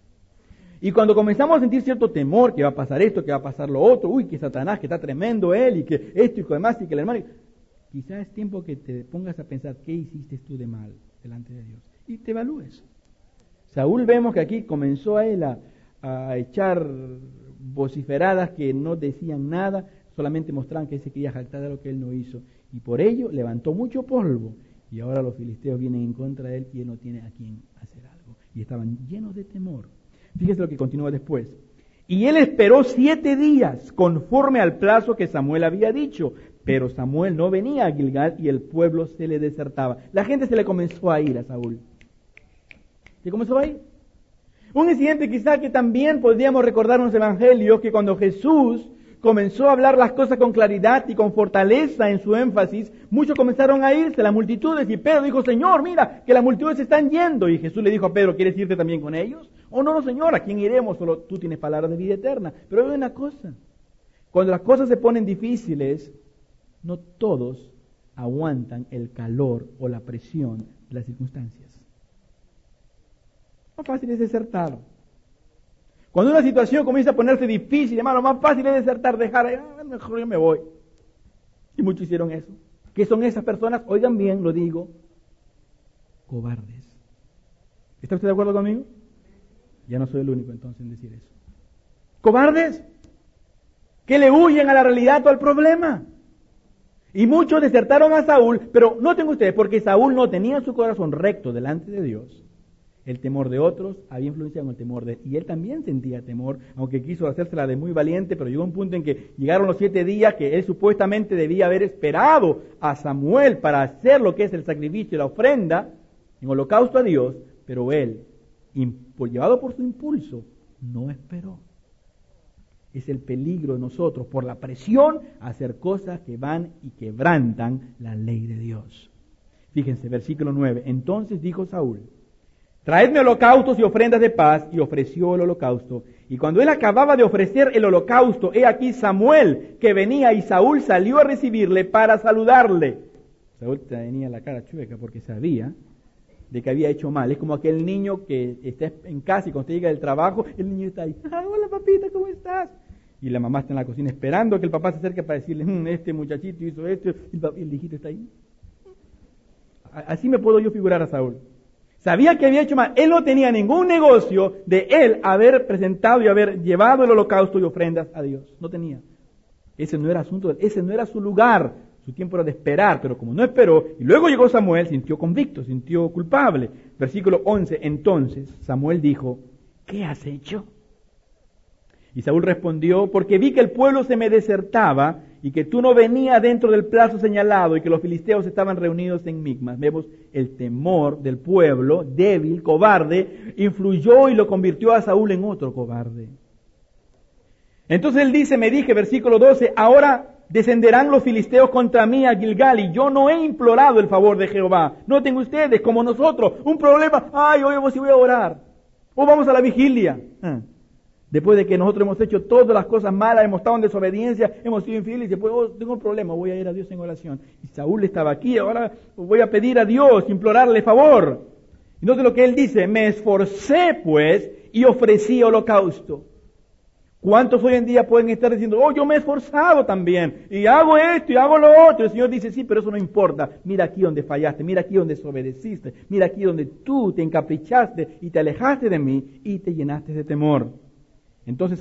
Y cuando comenzamos a sentir cierto temor, que va a pasar esto, que va a pasar lo otro, uy, que Satanás, que está tremendo él, y que esto y que demás, y que el hermano... Quizás es tiempo que te pongas a pensar, ¿qué hiciste tú de mal delante de Dios? Y te evalúes. Saúl vemos que aquí comenzó a él a echar vociferadas que no decían nada, solamente mostraban que él se quería jactar de lo que él no hizo. Y por ello levantó mucho polvo. Y ahora los filisteos vienen en contra de él y él no tiene a quien hacer algo. Y estaban llenos de temor. Fíjese lo que continúa después. Y él esperó 7 días conforme al plazo que Samuel había dicho. Pero Samuel no venía a Gilgal y el pueblo se le desertaba. La gente se le comenzó a ir a Saúl. ¿Se comenzó a ir? Un incidente quizá que también podríamos recordar en los evangelios, que cuando Jesús comenzó a hablar las cosas con claridad y con fortaleza en su énfasis, muchos comenzaron a irse, las multitudes, y Pedro dijo, Señor, mira, que las multitudes se están yendo. Y Jesús le dijo a Pedro, ¿quieres irte también con ellos? Oh, no, Señor, ¿a quién iremos? Solo tú tienes palabras de vida eterna. Pero hay una cosa, cuando las cosas se ponen difíciles, no todos aguantan el calor o la presión de las circunstancias. Lo más fácil es desertar. Cuando una situación comienza a ponerse difícil, hermano, lo más fácil es desertar, dejar, mejor yo me voy. Y muchos hicieron eso. ¿Qué son esas personas? Oigan bien, lo digo, cobardes. ¿Está usted de acuerdo conmigo? Ya no soy el único entonces en decir eso. ¿Cobardes? Que le huyen a la realidad o al problema. Y muchos desertaron a Saúl, pero noten ustedes, porque Saúl no tenía su corazón recto delante de Dios. El temor de otros había influenciado en el temor de él. Y él también sentía temor, aunque quiso hacérsela de muy valiente, pero llegó un punto en que llegaron los 7 días que él supuestamente debía haber esperado a Samuel para hacer lo que es el sacrificio y la ofrenda en holocausto a Dios, pero él, llevado por su impulso, no esperó. Es el peligro de nosotros, por la presión, a hacer cosas que van y quebrantan la ley de Dios. Fíjense, versículo 9. Entonces dijo Saúl, traedme holocaustos y ofrendas de paz, y ofreció el holocausto. Y cuando él acababa de ofrecer el holocausto, he aquí Samuel que venía, y Saúl salió a recibirle para saludarle. Saúl tenía la cara chueca porque sabía de que había hecho mal. Es como aquel niño que está en casa y cuando usted llega del trabajo, el niño está ahí, hola papita, ¿cómo estás? Y la mamá está en la cocina esperando que el papá se acerque para decirle, este muchachito hizo esto, y el hijito está ahí. Así me puedo yo figurar a Saúl. Sabía que había hecho mal. Él no tenía ningún negocio de él haber presentado y haber llevado el holocausto y ofrendas a Dios. No tenía. Ese no era asunto de él. Ese no era su lugar. Su tiempo era de esperar, pero como no esperó, y luego llegó Samuel, sintió convicto, sintió culpable. Versículo 11. Entonces Samuel dijo, ¿qué has hecho? Y Saúl respondió, porque vi que el pueblo se me desertaba y que tú no venías dentro del plazo señalado y que los filisteos estaban reunidos en Micmas. Vemos el temor del pueblo, débil, cobarde, influyó y lo convirtió a Saúl en otro cobarde. Entonces él dice, me dije, versículo 12, ahora descenderán los filisteos contra mí a Gilgal y yo no he implorado el favor de Jehová. Noten ustedes, como nosotros, un problema, hoy voy a orar, o vamos a la vigilia. Después de que nosotros hemos hecho todas las cosas malas, hemos estado en desobediencia, hemos sido infieles, y después, tengo un problema, voy a ir a Dios en oración. Y Saúl estaba aquí, ahora voy a pedir a Dios, implorarle favor. Y note lo que él dice, me esforcé pues y ofrecí holocausto. ¿Cuántos hoy en día pueden estar diciendo, yo me he esforzado también, y hago esto y hago lo otro? El Señor dice, sí, pero eso no importa. Mira aquí donde fallaste, mira aquí donde desobedeciste, mira aquí donde tú te encaprichaste y te alejaste de mí y te llenaste de temor. Entonces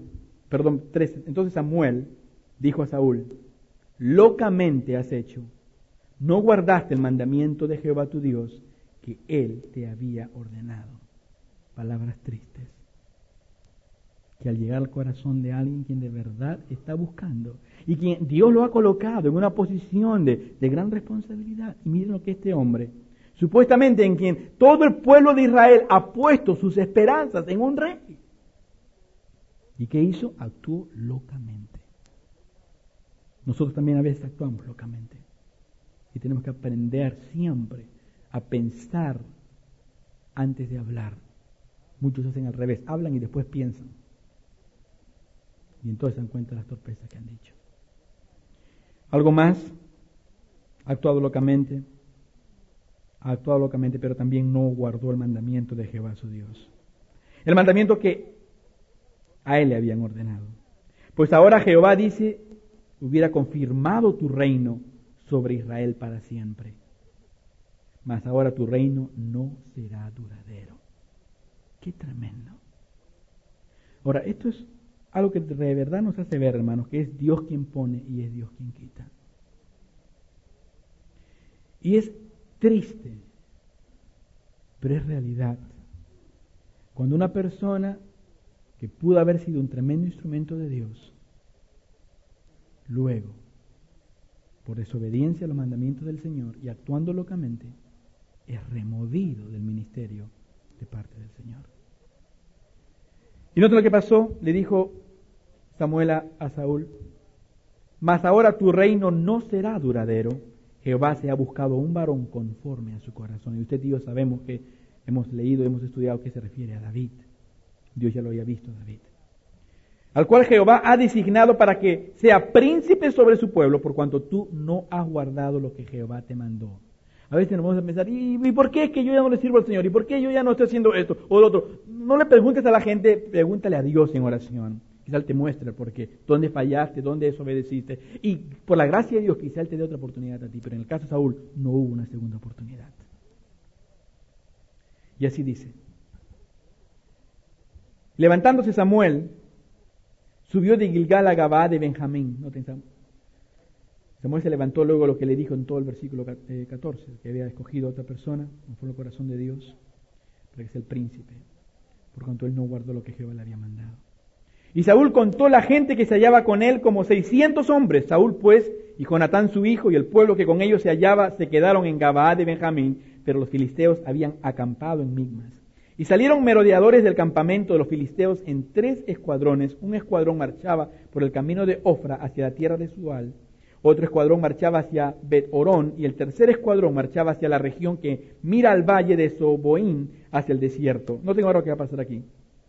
Samuel dijo a Saúl, locamente has hecho, no guardaste el mandamiento de Jehová tu Dios que él te había ordenado. Palabras tristes, que al llegar al corazón de alguien quien de verdad está buscando y quien Dios lo ha colocado en una posición de gran responsabilidad. Y miren lo que este hombre, supuestamente en quien todo el pueblo de Israel ha puesto sus esperanzas en un rey. ¿Y qué hizo? Actuó locamente. Nosotros también a veces actuamos locamente. Y tenemos que aprender siempre a pensar antes de hablar. Muchos hacen al revés, hablan y después piensan. Y entonces se dan cuenta de las torpezas que han dicho. Algo más, ha actuado locamente, pero también no guardó el mandamiento de Jehová su Dios. El mandamiento que a él le habían ordenado. Pues ahora Jehová dice, hubiera confirmado tu reino sobre Israel para siempre. Mas ahora tu reino no será duradero. Qué tremendo. Ahora, esto es algo que de verdad nos hace ver, hermanos, que es Dios quien pone y es Dios quien quita. Y es triste, pero es realidad. Cuando una persona que pudo haber sido un tremendo instrumento de Dios, luego, por desobediencia a los mandamientos del Señor y actuando locamente, es removido del ministerio de parte del Señor. Y nota lo que pasó, le dijo, Samuel a Saúl: mas ahora tu reino no será duradero. Jehová se ha buscado un varón conforme a su corazón. Y usted y yo sabemos que hemos leído, hemos estudiado que se refiere a David. Dios ya lo había visto a David. Al cual Jehová ha designado para que sea príncipe sobre su pueblo, por cuanto tú no has guardado lo que Jehová te mandó. A veces nos vamos a pensar, ¿y por qué es que yo ya no le sirvo al Señor? ¿Y por qué yo ya no estoy haciendo esto o lo otro? No le preguntes a la gente, pregúntale a Dios en oración. Quizá Él te muestre el porqué, dónde fallaste, dónde desobedeciste. Y por la gracia de Dios, quizá Él te dé otra oportunidad a ti. Pero en el caso de Saúl, no hubo una segunda oportunidad. Y así dice: levantándose Samuel, subió de Gilgal a Gabaa de Benjamín. Noten, Samuel se levantó luego lo que le dijo en todo el versículo 14, que había escogido a otra persona, conforme al corazón de Dios, para que sea el príncipe, por cuanto él no guardó lo que Jehová le había mandado. Y Saúl contó la gente que se hallaba con él como 600 hombres. Saúl pues y Jonatán su hijo y el pueblo que con ellos se hallaba se quedaron en Gabaa de Benjamín, pero los filisteos habían acampado en Migmas. Y salieron merodeadores del campamento de los filisteos en 3 escuadrones. Un escuadrón marchaba por el camino de Ofra hacia la tierra de Sual, otro escuadrón marchaba hacia Bet-Orón, y el tercer escuadrón marchaba hacia la región que mira al valle de Soboín, hacia el desierto. No tengo ahora lo que va a pasar aquí.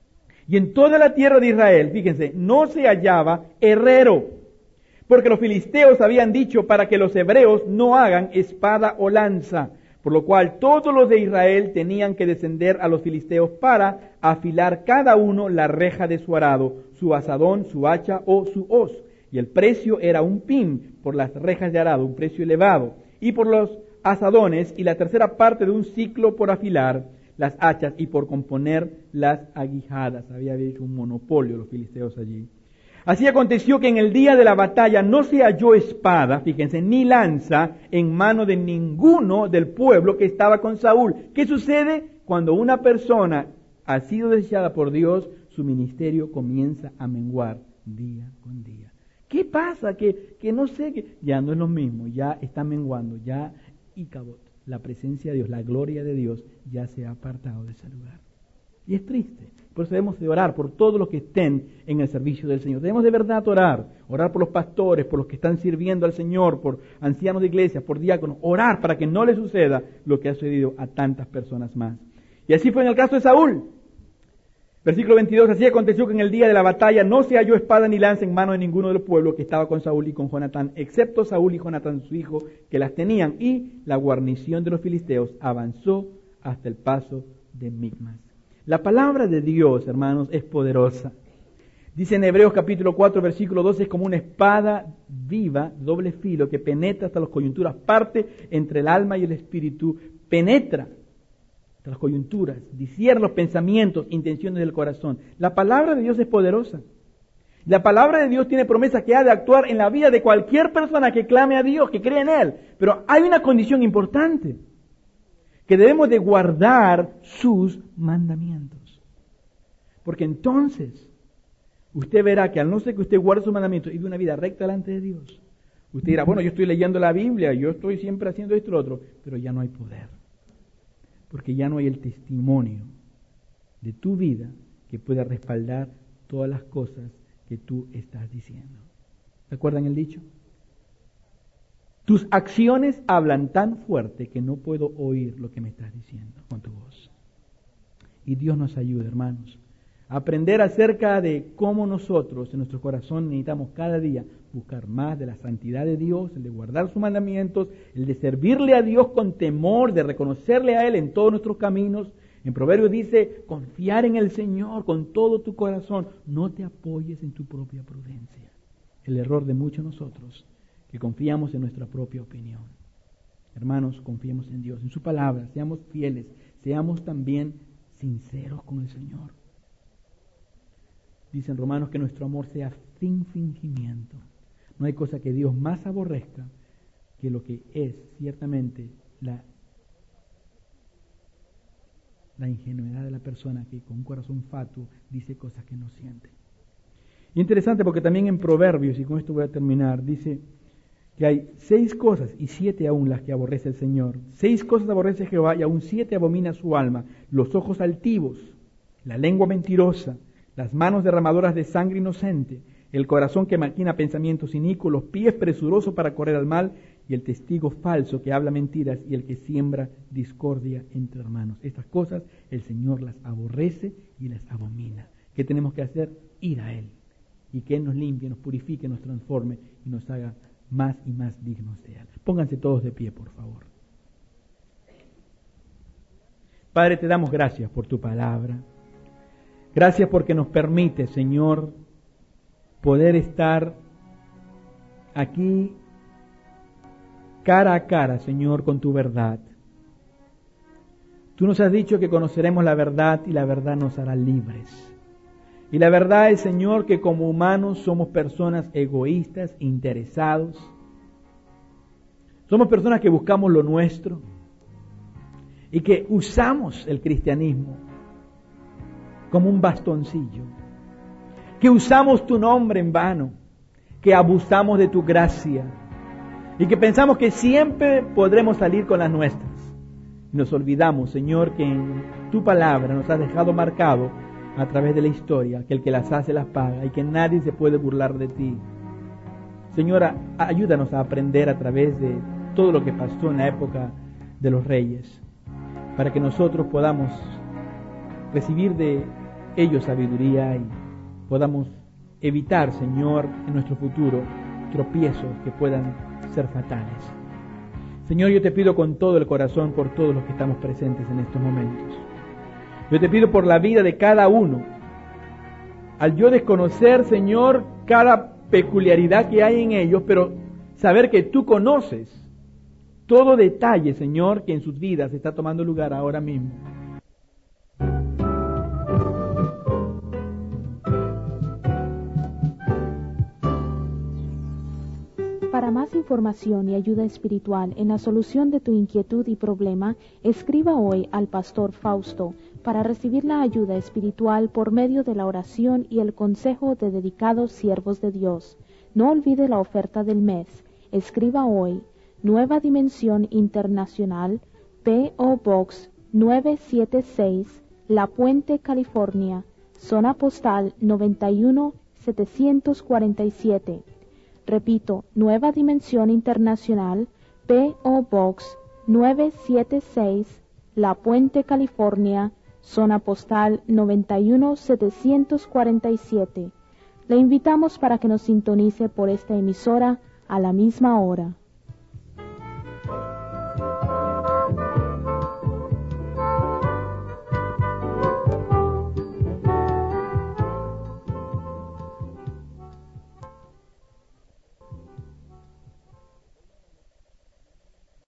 Y en toda la tierra de Israel, fíjense, no se hallaba herrero, porque los filisteos habían dicho para que los hebreos no hagan espada o lanza, por lo cual todos los de Israel tenían que descender a los filisteos para afilar cada uno la reja de su arado, su azadón, su hacha o su hoz. Y el precio era un pim por las rejas de arado, un precio elevado, y por los azadones, y la tercera parte de un siclo por afilar las hachas y por componer las aguijadas. Había hecho un monopolio los filisteos allí. Así aconteció que en el día de la batalla no se halló espada, fíjense, ni lanza en mano de ninguno del pueblo que estaba con Saúl. ¿Qué sucede? Cuando una persona ha sido desechada por Dios, su ministerio comienza a menguar día con día. ¿Qué pasa? Que no sé, que ya no es lo mismo, ya está menguando, ya Icabod, la presencia de Dios, la gloria de Dios, ya se ha apartado de ese lugar. Y es triste. Por eso debemos de orar por todos los que estén en el servicio del Señor. Debemos de verdad orar por los pastores, por los que están sirviendo al Señor, por ancianos de iglesia, por diáconos, orar para que no le suceda lo que ha sucedido a tantas personas más. Y así fue en el caso de Saúl. Versículo 22, así aconteció que en el día de la batalla no se halló espada ni lanza en mano de ninguno del pueblo que estaba con Saúl y con Jonatán, excepto Saúl y Jonatán su hijo, que las tenían, y la guarnición de los filisteos avanzó hasta el paso de Migmas. La palabra de Dios, hermanos, es poderosa. Dice en Hebreos capítulo 4, versículo 12, es como una espada viva, doble filo, que penetra hasta las coyunturas, parte entre el alma y el espíritu, penetra las coyunturas, discierne los pensamientos, intenciones del corazón. La palabra de Dios es poderosa. La palabra de Dios tiene promesa que ha de actuar en la vida de cualquier persona que clame a Dios, que cree en Él. Pero hay una condición importante, que debemos de guardar sus mandamientos. Porque entonces, usted verá que al no ser que usted guarde sus mandamientos y vive una vida recta delante de Dios, usted dirá, bueno, yo estoy leyendo la Biblia, yo estoy siempre haciendo esto y lo otro, pero ya no hay poder. Porque ya no hay el testimonio de tu vida que pueda respaldar todas las cosas que tú estás diciendo. ¿Recuerdan el dicho? Tus acciones hablan tan fuerte que no puedo oír lo que me estás diciendo con tu voz. Y Dios nos ayude, hermanos, a aprender acerca de cómo nosotros en nuestro corazón necesitamos cada día buscar más de la santidad de Dios, el de guardar sus mandamientos, el de servirle a Dios con temor, de reconocerle a Él en todos nuestros caminos. En Proverbios dice, confiar en el Señor con todo tu corazón, no te apoyes en tu propia prudencia. El error de muchos de nosotros, que confiamos en nuestra propia opinión. Hermanos, confiemos en Dios, en su palabra, seamos fieles, seamos también sinceros con el Señor. Dice en Romanos que nuestro amor sea sin fingimiento. No hay cosa que Dios más aborrezca que lo que es ciertamente la ingenuidad de la persona que con un corazón fatuo dice cosas que no siente. Y interesante porque también en Proverbios, y con esto voy a terminar, dice que hay 6 cosas y 7 aún las que aborrece el Señor. 6 cosas aborrece Jehová y aún 7 abomina su alma: los ojos altivos, la lengua mentirosa, las manos derramadoras de sangre inocente, el corazón que maquina pensamientos inicuos, los pies presurosos para correr al mal, y el testigo falso que habla mentiras, y el que siembra discordia entre hermanos. Estas cosas el Señor las aborrece y las abomina. ¿Qué tenemos que hacer? Ir a Él, y que Él nos limpie, nos purifique, nos transforme y nos haga más y más dignos de Él. Pónganse todos de pie, por favor. Padre, te damos gracias por tu palabra. Gracias porque nos permite, Señor, poder estar aquí cara a cara, Señor, con tu verdad. Tú nos has dicho que conoceremos la verdad y la verdad nos hará libres. Y la verdad es, Señor, que como humanos somos personas egoístas, interesados. Somos personas que buscamos lo nuestro y que usamos el cristianismo como un bastoncillo, que usamos tu nombre en vano, que abusamos de tu gracia y que pensamos que siempre podremos salir con las nuestras. Y nos olvidamos, Señor, que en tu palabra nos has dejado marcado a través de la historia que el que las hace las paga y que nadie se puede burlar de ti. Señora, ayúdanos a aprender a través de todo lo que pasó en la época de los reyes, para que nosotros podamos recibir de ellos sabiduría y podamos evitar, Señor, en nuestro futuro tropiezos que puedan ser fatales. Señor, yo te pido con todo el corazón por todos los que estamos presentes en estos momentos. Yo te pido por la vida de cada uno. Al yo desconocer, Señor, cada peculiaridad que hay en ellos, pero saber que tú conoces todo detalle, Señor, que en sus vidas está tomando lugar ahora mismo. Para más información y ayuda espiritual en la solución de tu inquietud y problema, escriba hoy al Pastor Fausto para recibir la ayuda espiritual por medio de la oración y el consejo de dedicados siervos de Dios. No olvide la oferta del mes. Escriba hoy, Nueva Dimensión Internacional, P.O. Box 976, La Puente, California, zona postal 91747. Repito, Nueva Dimensión Internacional, P.O. Box 976, La Puente, California, zona postal 91747. Le invitamos para que nos sintonice por esta emisora a la misma hora.